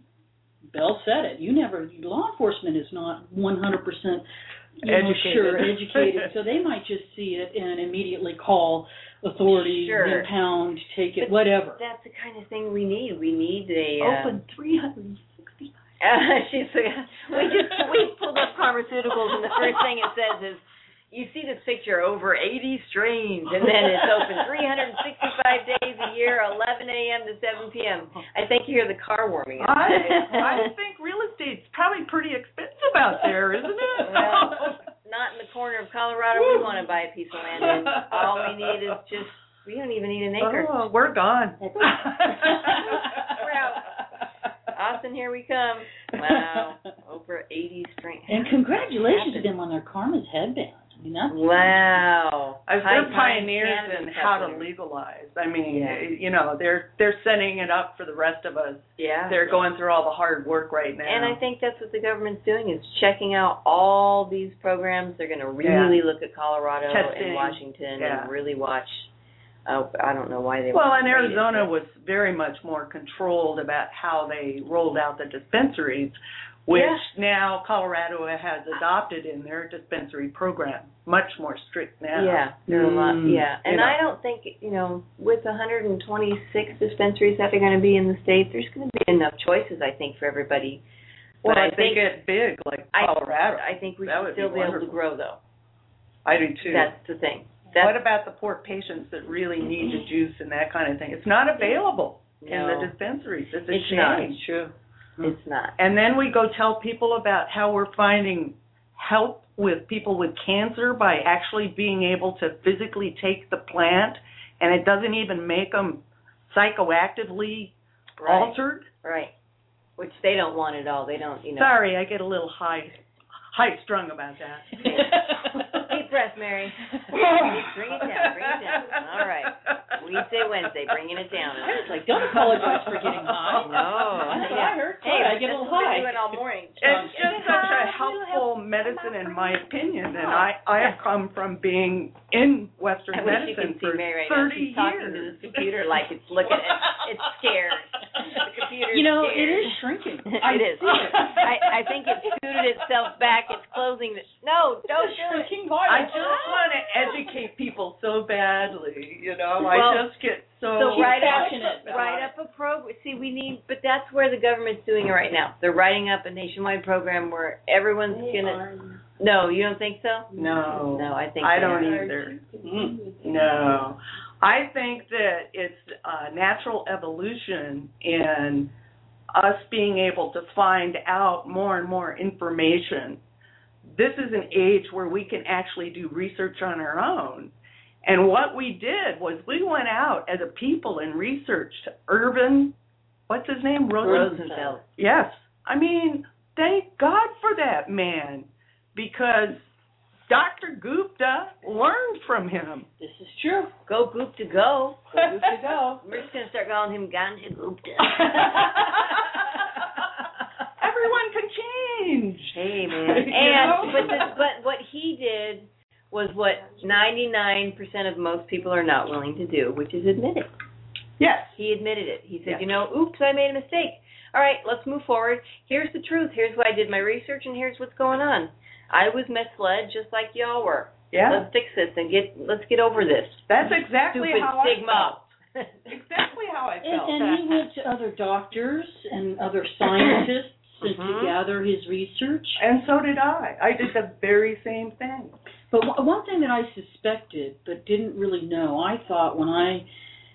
Bell said it. You never, law enforcement is not one hundred percent you know, Educated. sure educated, so they might just see it and immediately call authorities, Sure. impound, take it, But whatever. That's the kind of thing we need. We need a uh, Open three hundred sixty. Uh, she's, we just we pulled up pharmaceuticals, and the first thing it says is, you see this picture over eighty strains, and then it's open three hundred sixty-five days a year, eleven a.m. to seven p.m. I think you hear the car warming up. I, I think real estate's probably pretty expensive out there, isn't it? Well, not in the corner of Colorado we want to buy a piece of land in. All we need is just, we don't even need an acre. Oh, we're gone. We're out. Austin, here we come. Wow. Over eighty strength. And congratulations to them on their Karma's headband. I mean, that's wow. They're pioneers in how to legalize. I mean, yeah. you know, they're they're setting it up for the rest of us. Yeah. They're going through all the hard work right now. And I think that's what the government's doing, is checking out all these programs. They're going to really yeah. look at Colorado Testing. and Washington yeah. and really watch. Uh, I don't know why they. Well, and Arizona was very much more controlled about how they rolled out the dispensaries, which yeah. now Colorado has adopted in their dispensary program. Much more strict now. Yeah, they're mm, a lot. Yeah, and you know. I don't think, you know, with one hundred twenty-six dispensaries that are going to be in the state, there's going to be enough choices, I think, for everybody. Well, but I if they get big like Colorado, I, I think we that should still be, be wonderful. able to grow, though. I do too. That's the thing. That's, what about the poor patients that really need the juice and that kind of thing? It's not available no. in the dispensaries. It's a it's shame. Not. It's true. It's not. And then we go tell people about how we're finding help with people with cancer by actually being able to physically take the plant, and it doesn't even make them psychoactively right. altered. Right. Which they don't want at all. They don't, you know. Sorry, I get a little high, high strung about that. Deep breath, Mary. Bring it down, bring it down. All right. Wednesday, Wednesday, bringing it down. I was like, don't apologize for getting high. No. I heard hey, I get a little high. Doing all morning. It's just such a helpful medicine, in my opinion, and I, I have come from being in Western I wish medicine you could see for Mary right thirty now. She's talking years. to this computer like it's looking at it's scared. The computer's You know, scared. it is shrinking. it is. I, I think it scooted itself back. It's closing. The, no, don't do it. I just want to educate people so badly, you know. Well, I just get so, so write passionate. Up, write up a program. See, we need, but that's where the government's doing it right now. They're writing up a nationwide program where everyone's they gonna. Are. No, you don't think so? No, no, I think I so. don't either. Mm-hmm. No, I think that it's uh, natural evolution in us being able to find out more and more information. This is an age where we can actually do research on our own. And what we did was we went out as a people and researched Irvin, what's his name? Rosen- Rosenfeld. Yes. I mean, thank God for that man, because Doctor Gupta learned from him. This is true. Go Gupta, go. Go Gupta, go. We're just going to start calling him Ganja Gupta. Everyone can change. Hey, man. And but, the, but what he did was what ninety-nine percent of most people are not willing to do, which is admit it. Yes. He admitted it. He said, yes. you know, oops, I made a mistake. All right, let's move forward. Here's the truth. Here's what I did my research, and here's what's going on. I was misled just like y'all were. Yeah. Let's fix this and get let's get over this. That's exactly Stupid how stigma. I felt. Exactly how I felt. And, and he went to other doctors and other scientists mm-hmm. to gather his research. And so did I. I did the very same thing. But one thing that I suspected but didn't really know, I thought when I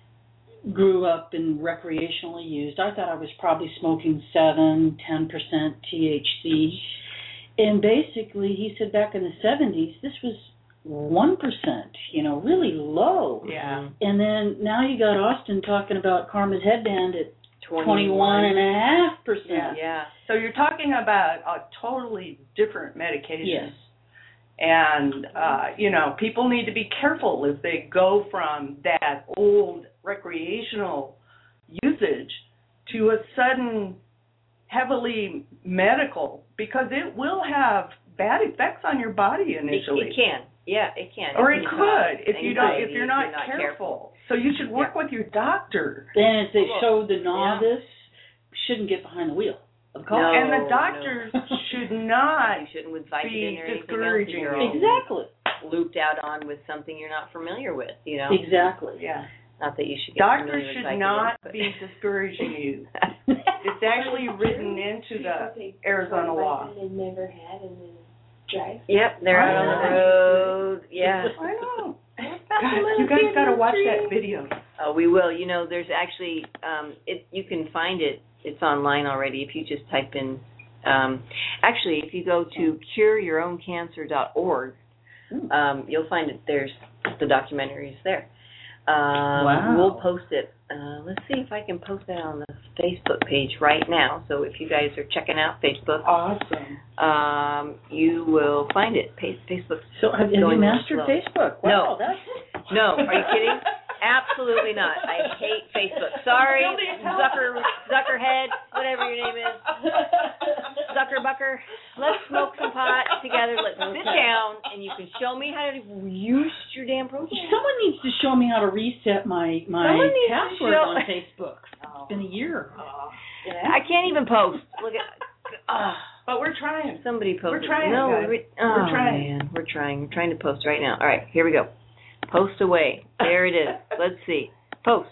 grew up and recreationally used, I thought I was probably smoking seven, ten percent T H C. And basically, he said back in the seventies, this was one percent, you know, really low. Yeah. And then now you got Austin talking about Karma's headband at twenty-one, twenty-one and a half percent. Yeah. yeah. So you're talking about a totally different medication. Yes. And, uh, you know, people need to be careful if they go from that old recreational usage to a sudden heavily medical, because it will have bad effects on your body initially. It, it can. Yeah, it can. Or it it can could if you don't if anxiety, you're not, if you're not careful. careful. So you should work yeah. with your doctor. Then as they Well, show the novice, shouldn't get behind the wheel of the car. No, and the doctors no. should not you shouldn't with be Vicodin or anything discouraging else. You're all Exactly. looped out on with something you're not familiar with, you know? Exactly. Yeah. Not that you should get Doctors familiar with should Vicodin, not but- be discouraging you. It's actually written into the Arizona law. They've never had and then drive. Yep, they're out on the road. Yeah. I know. God, you guys got to watch that video. Oh, we will. You know, there's actually um, it. You can find it. It's online already if you just type in. Um, actually, if you go to cure your own cancer dot org, Um, you'll find it. There's the documentaries there. Um, Wow. We'll post it. Uh, let's see if I can post that on the Facebook page right now. So if you guys are checking out Facebook, Awesome. um, you will find it. Pa- Facebook. So have, have you Going mastered slow. Facebook? No. Wow, that's... No, are you kidding? Absolutely not. I hate Facebook. Sorry, Zucker, Zuckerhead, whatever your name is. Zuckerbucker. Let's smoke some pot together. Let's sit down, and you can show me how to use your damn program. Someone needs to show me how to reset my, my Someone needs to password show- on Facebook. It's been a year. I can't even post. Look at. Uh, But we're trying. somebody posted. We're trying, No, guys. we, oh, We're trying. Man, we're trying. We're trying to post right now. All right, here we go. Post away. There it is. Let's see. Post.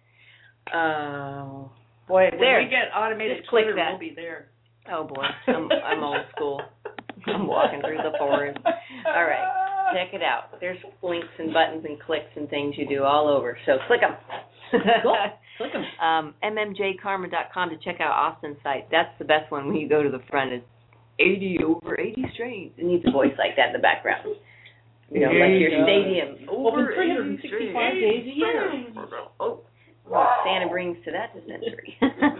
Oh. Boy, when There. we get automated Just click Twitter, that. we'll be there. Oh boy, I'm I'm old school. I'm walking through the forest. All right, check it out. There's links and buttons and clicks and things you do all over. So click them. Cool. Click them. um, m m j karma dot com to check out Austin's site. That's the best one when you go to the front. It's eighty over eighty strains. It needs a voice like that in the background. You know, like your stadium. Open Over three hundred sixty-five days a year. Oh, what Santa brings to that dispensary.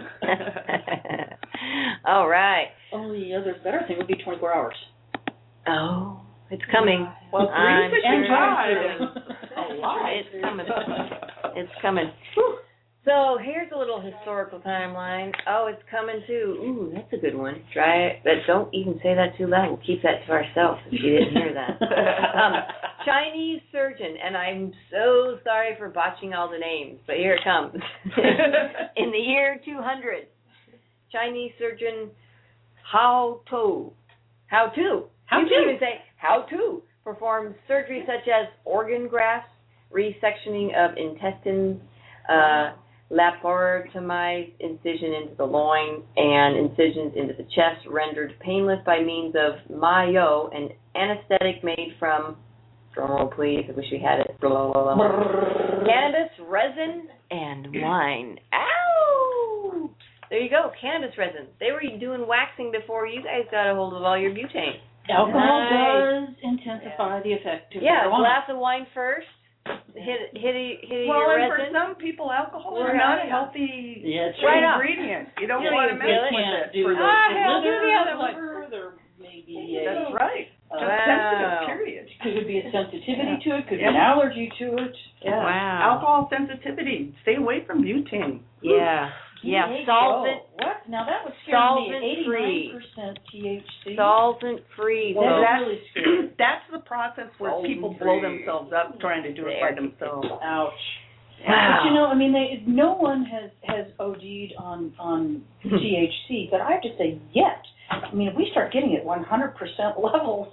All right. Only other better thing would be twenty-four hours. Oh, it's coming. Well, I'm three sure sixty-five. A lot. It's coming. It's coming. So here's a little historical timeline. Oh, it's coming too. Ooh, that's a good one. Try it, but don't even say that too loud. We'll keep that to ourselves if you didn't hear that. um, Chinese surgeon, and I'm so sorry for botching all the names, but here it comes. In the year two hundred, Chinese surgeon Hao Tu. How to? How you to? can even say how to perform surgery such as organ grafts, resectioning of intestines, uh, laparotomized incision into the loin, and incisions into the chest, rendered painless by means of mayo, an anesthetic made from, drumroll please, I wish we had it, blah, blah, blah, cannabis, resin, and wine. Ow! There you go, cannabis resin. They were doing waxing before you guys got a hold of all your butane. Alcohol Nice. does intensify the effect of Yeah, a marijuana. glass of wine first. Hit hit a, hit a Well, your and for resin. some people, alcohol Right. is not a healthy Yeah, it's Right off. ingredient. You don't You want to don't mess even with feel can't it. do for the, Ah, the hell, do liver, the other the one. liver, there may be a, That's right. Just uh, sensitive, Wow. period. could be a sensitivity to it, could Yeah. be an allergy to it. Yeah. Wow. Alcohol sensitivity. Stay away from butane. Yeah. Yeah, T H C. solvent, What? Now that would scare me. Solvent-free. eighty-nine percent T H C. solvent free. Well, So that's really scary. That's the process where Solvent people blow free. themselves up trying to do it by There. themselves. Ouch. Wow. But you know, I mean, they, no one has has OD'd on on T H C, but I have to say, yet. I mean, if we start getting at one hundred percent levels.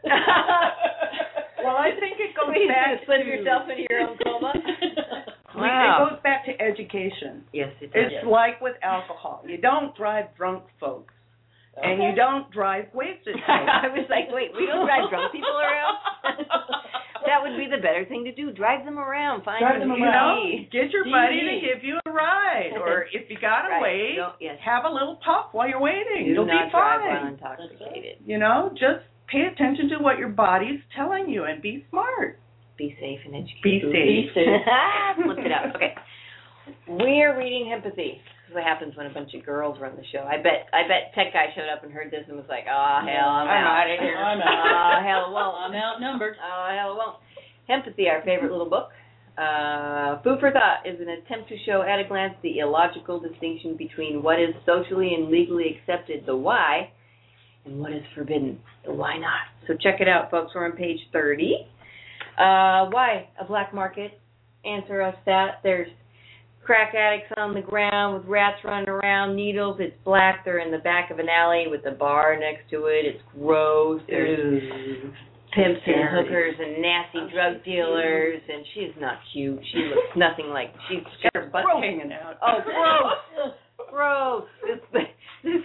Well, I think it goes Please back slip to yourself into your own coma. we- Wow. It goes back to education. Yes, it does. It's like with alcohol. You don't drive drunk folks, and you don't drive wasted folks. I was like, wait, we don't drive drunk people around? That would be the better thing to do. Drive them around. Find Drive them them You around. know, get your D buddy V D. to give you a ride, or if you gotta Right. wait, Don't- yes. have a little puff while you're waiting. Do You'll not be drive fine. while intoxicated. You know, just pay attention to what your body's telling you and be smart. Be safe and educated. Be safe. Be safe. Flip it up. Okay. We're reading Empathy. This is what happens when a bunch of girls run the show. I bet I bet Tech Guy showed up and heard this and was like, oh, hell, I'm, I'm out. outta here. I'm Oh, out. hell, it won't. I'm outnumbered. Oh, hell, it won't. Empathy, our favorite little book. Uh, Food for Thought is an attempt to show at a glance the illogical distinction between what is socially and legally accepted, the why, and what is forbidden, the why not. So check it out, folks. We're on page thirty. Uh, why a black market? Answer us that. There's crack addicts on the ground with rats running around, needles. It's black. They're in the back of an alley with a bar next to it. It's gross. There's pimps and hookers and nasty drug dealers, and she's not cute. She looks nothing like she's got her butt Gross. hanging. Hanging out. Oh, gross, gross! This this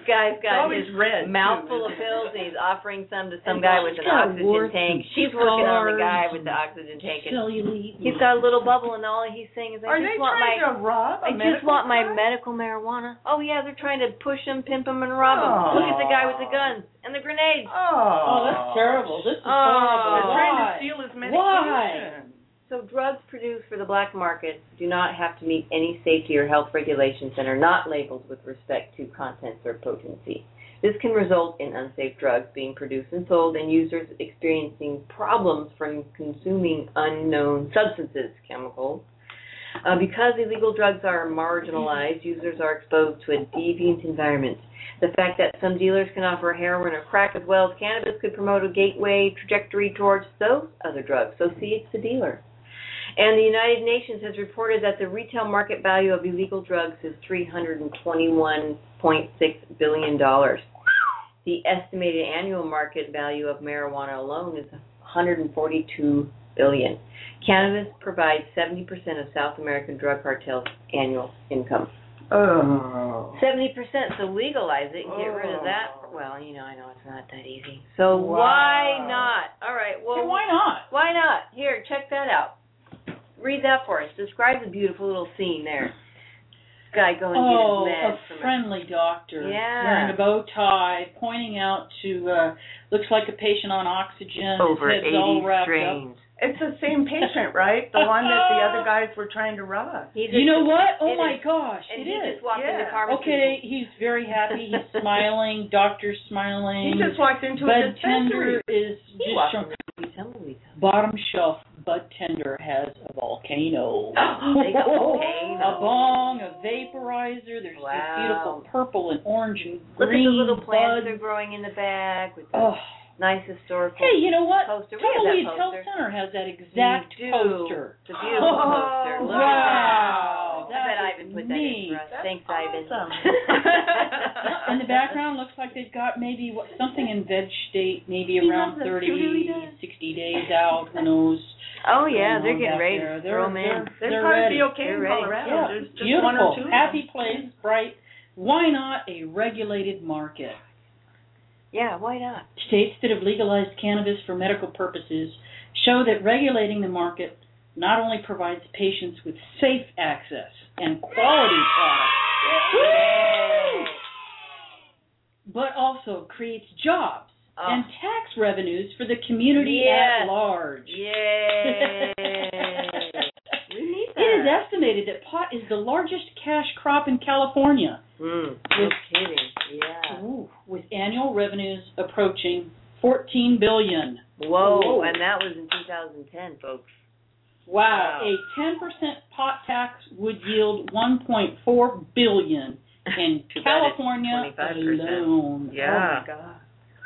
guy's got always his red, mouth too, full of isn't it? pills, and he's offering some to some And guy he's with an got oxygen warts tank. and She's working on the scars guy with and the oxygen tank, and Cellulite. he's got a little bubble, and all he's saying is, "I Are just they want trying my, to rob a I just medical want my guy? medical marijuana." Oh yeah, they're trying to push him, pimp him, and rob him. Oh. Look at the guy with the guns and the grenades. Oh. Oh, that's terrible. This is Oh. horrible. They're trying Why? to steal his medication. Why? So drugs produced for the black market do not have to meet any safety or health regulations and are not labeled with respect to contents or potency. This can result in unsafe drugs being produced and sold and users experiencing problems from consuming unknown substances, chemicals. Uh, because illegal drugs are marginalized, users are exposed to a deviant environment. The fact that some dealers can offer heroin or crack as well as cannabis could promote a gateway trajectory towards those other drugs. So see, it's the dealer. And the United Nations has reported that the retail market value of illegal drugs is three hundred twenty-one point six billion dollars. The estimated annual market value of marijuana alone is one hundred forty-two billion dollars. Cannabis provides seventy percent of South American drug cartels' annual income. Oh. seventy percent, so legalize it and get rid of that. Well, you know, I know it's not that easy. So Wow. why not? All right, well, Hey, why not? Why not? Here, check that out. Read that for us. Describe the beautiful little scene there. This guy going to Oh, get his meds a from friendly doctor Yeah. wearing a bow tie, pointing out to, uh, looks like a patient on oxygen. over his head's all eighty wrapped strains. It's the same patient, right? The one that the other guys were trying to rob. He's up. You know what? Oh it my is. gosh, And it he is. just walked in the Yeah. pharmacy. Okay, he's very happy. He's smiling. Doctor's smiling. He just walked into a Bud dispensary. Tender is He just walked from in the tumbleweed. bottom shelf. Bud Tender has a volcano. They got volcano. A bong, a vaporizer. There's Wow. this beautiful purple and orange and Look green at the little plants buds. that are growing in the back with the Oh. nice historical Hey, you know what? poster. We have that Tumbleweed Health poster. Center has that exact We do. poster. It's a beautiful Oh, poster. Look wow. at that. That I bet is Ivan put that in neat. for us. That's Thanks, Ivan. awesome. In the background, looks like they've got maybe what, something in veg state, maybe He around loves it. thirty, He really does. sixty days out. Who knows? Oh yeah, going they're on getting back ready there. to They're, throw 'em they're, in. They'd they're probably ready. be okay They're in ready. Colorado. Yeah, There's just beautiful, one or two. happy place, bright. Why not a regulated market? Yeah, why not? States that have legalized cannabis for medical purposes show that regulating the market not only provides patients with safe access and quality products, Yay. but also creates jobs Oh. and tax revenues for the community Yes. at large. Yay! We need that. It is estimated that pot is the largest cash crop in California, Mm, no kidding. Yeah. Ooh, with annual revenues approaching fourteen billion Whoa, Whoa. and that was in two thousand ten, folks. Wow, Wow. a ten percent pot tax would yield one point four billion in Too bad it's California twenty-five percent. alone. Yeah. Oh my God.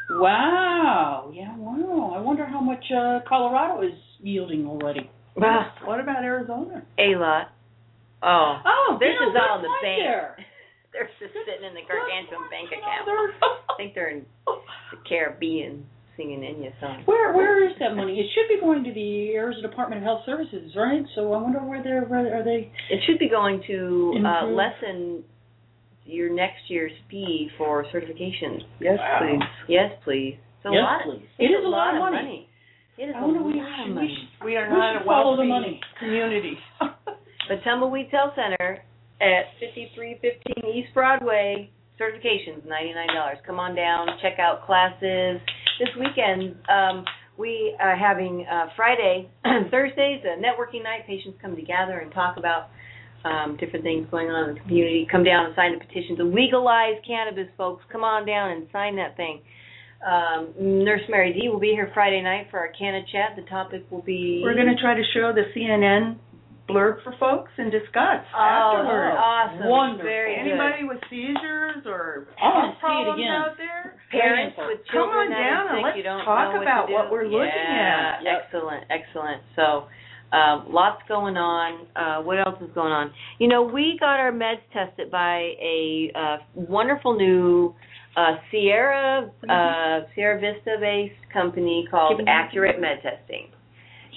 Wow. Yeah, wow. I wonder how much uh, Colorado is yielding already. Wow. What about Arizona? A lot. Oh. Oh, This you know, is all good the point same. there. They're just sitting in the Good gargantuan point. bank You know, account. they're- I think they're in the Caribbean singing Enya songs. Where where is that money? It should be going to the Arizona Department of Health Services, right? So I wonder where they're where are they? It should be going to uh, Improve. lessen your next year's fee for certifications. Yes, Wow. please. Yes, please. It's a Yes, lot. please. It's It is a lot of money. It is I a wonder lot we of should- we money. should- We are We not should a follow the wealthy money. community. The Tumbleweed Health Center at fifty-three fifteen East Broadway, certifications, ninety-nine dollars. Come on down, check out classes. This weekend, um, we are having uh, Friday, Thursdays, a networking night. Patients come together and talk about um, different things going on in the community. Come down and sign the petition to legalize cannabis, folks. Come on down and sign that thing. Um, Nurse Mary D will be here Friday night for our Canna Chat. The topic will be... We're going to try to show the C N N blurb for folks and discuss Oh, afterwards. awesome. Wonderful. Very good. Anybody with seizures or I wanna health see it problems again. out there? Parents Very with Come children on that down are and sick, let's you don't talk know what about to do. what we're looking yeah, at. Yep. Excellent, excellent. So, um, lots going on. Uh, what else is going on? You know, we got our meds tested by a uh, wonderful new uh, Sierra uh, Sierra Vista-based company called Accurate Med Testing.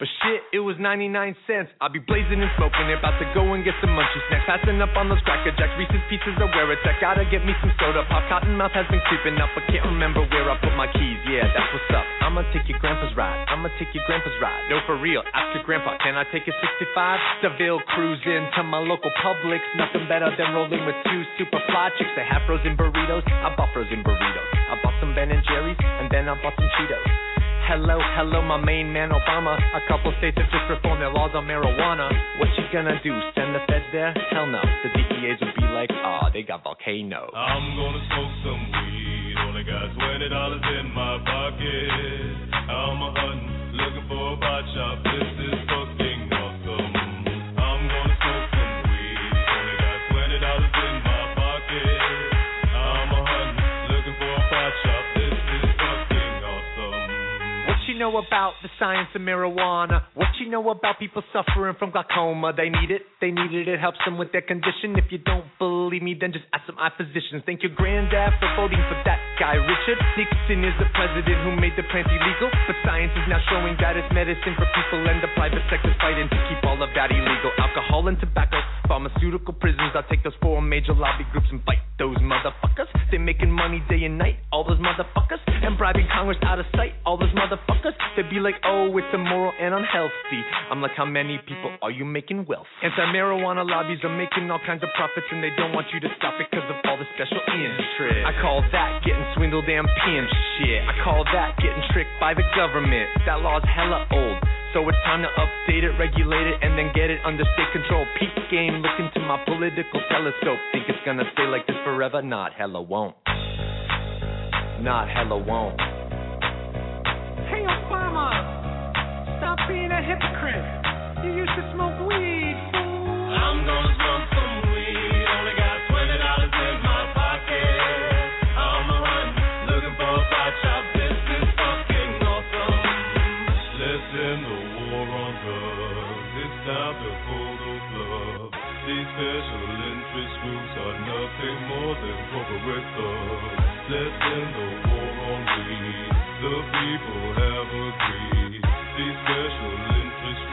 But shit, it was ninety-nine cents. I'll be blazing and smoking it, about to go and get some munchies next. Passing up on those Cracker Jacks, Reese's Pieces are where it's at. Gotta get me some soda pop. Cottonmouth has been creeping up, but can't remember where I put my keys. Yeah, that's what's up. I'ma take your grandpa's ride. I'ma take your grandpa's ride. No, for real. Ask your grandpa, can I take a sixty-five? Seville cruising to my local Publix. Nothing better than rolling with two super fly chicks. They have frozen burritos. I bought frozen burritos. I bought some Ben and Jerry's, and then I bought some Cheetos. Hello, hello, my main man Obama. A couple states have just reformed their laws on marijuana. What you gonna do, send the feds there? Hell no. The D E As would be like, aw, oh, they got volcanoes. I'm gonna smoke some weed. Only got twenty dollars in my pocket. I'm a hunting, looking for a pot shop. This is fucking awesome. I'm gonna smoke some weed. Only got twenty dollars in my pocket. I'm a hunting, looking for a pot shop. This is fucking awesome. What you know about the science of marijuana? What you know about people suffering from glaucoma? They need it, they need it, it helps them with their condition. If you don't believe me, then just ask some eye physicians. Thank your granddad for voting for that guy, Richard Nixon is the president who made the plant illegal. But science is now showing that it's medicine for people, and the private sector's fighting to keep all of that illegal. Alcohol and tobacco, pharmaceutical prisons. I'll take those four major lobby groups and fight those motherfuckers. They're making money day and night, all those motherfuckers, and bribing Congress out of sight, all those motherfuckers. They'd be like, oh, it's immoral and unhealthy. I'm like, how many people are you making wealth? Anti-marijuana lobbies are making all kinds of profits, and they don't want you to stop it because of all the special interest. I call that getting swindled and pimped shit. I call that getting tricked by the government. That law's hella old, so it's time to update it, regulate it, and then get it under state control. Peak game, look into my political telescope. Think it's gonna stay like this forever? Not hella won't. Not hella won't. Hey Obama, stop being a hypocrite. You used to smoke weed, fool. I'm gonna smoke some weed. Only got twenty dollars in my pocket. I'm a hunting, looking for a pot shop. This is fucking awesome. Let's end the war on drugs. It's time to pull those gloves. These special interest groups are nothing more than corporate thugs. Let's end the war on weed. The people have agreed. These special interest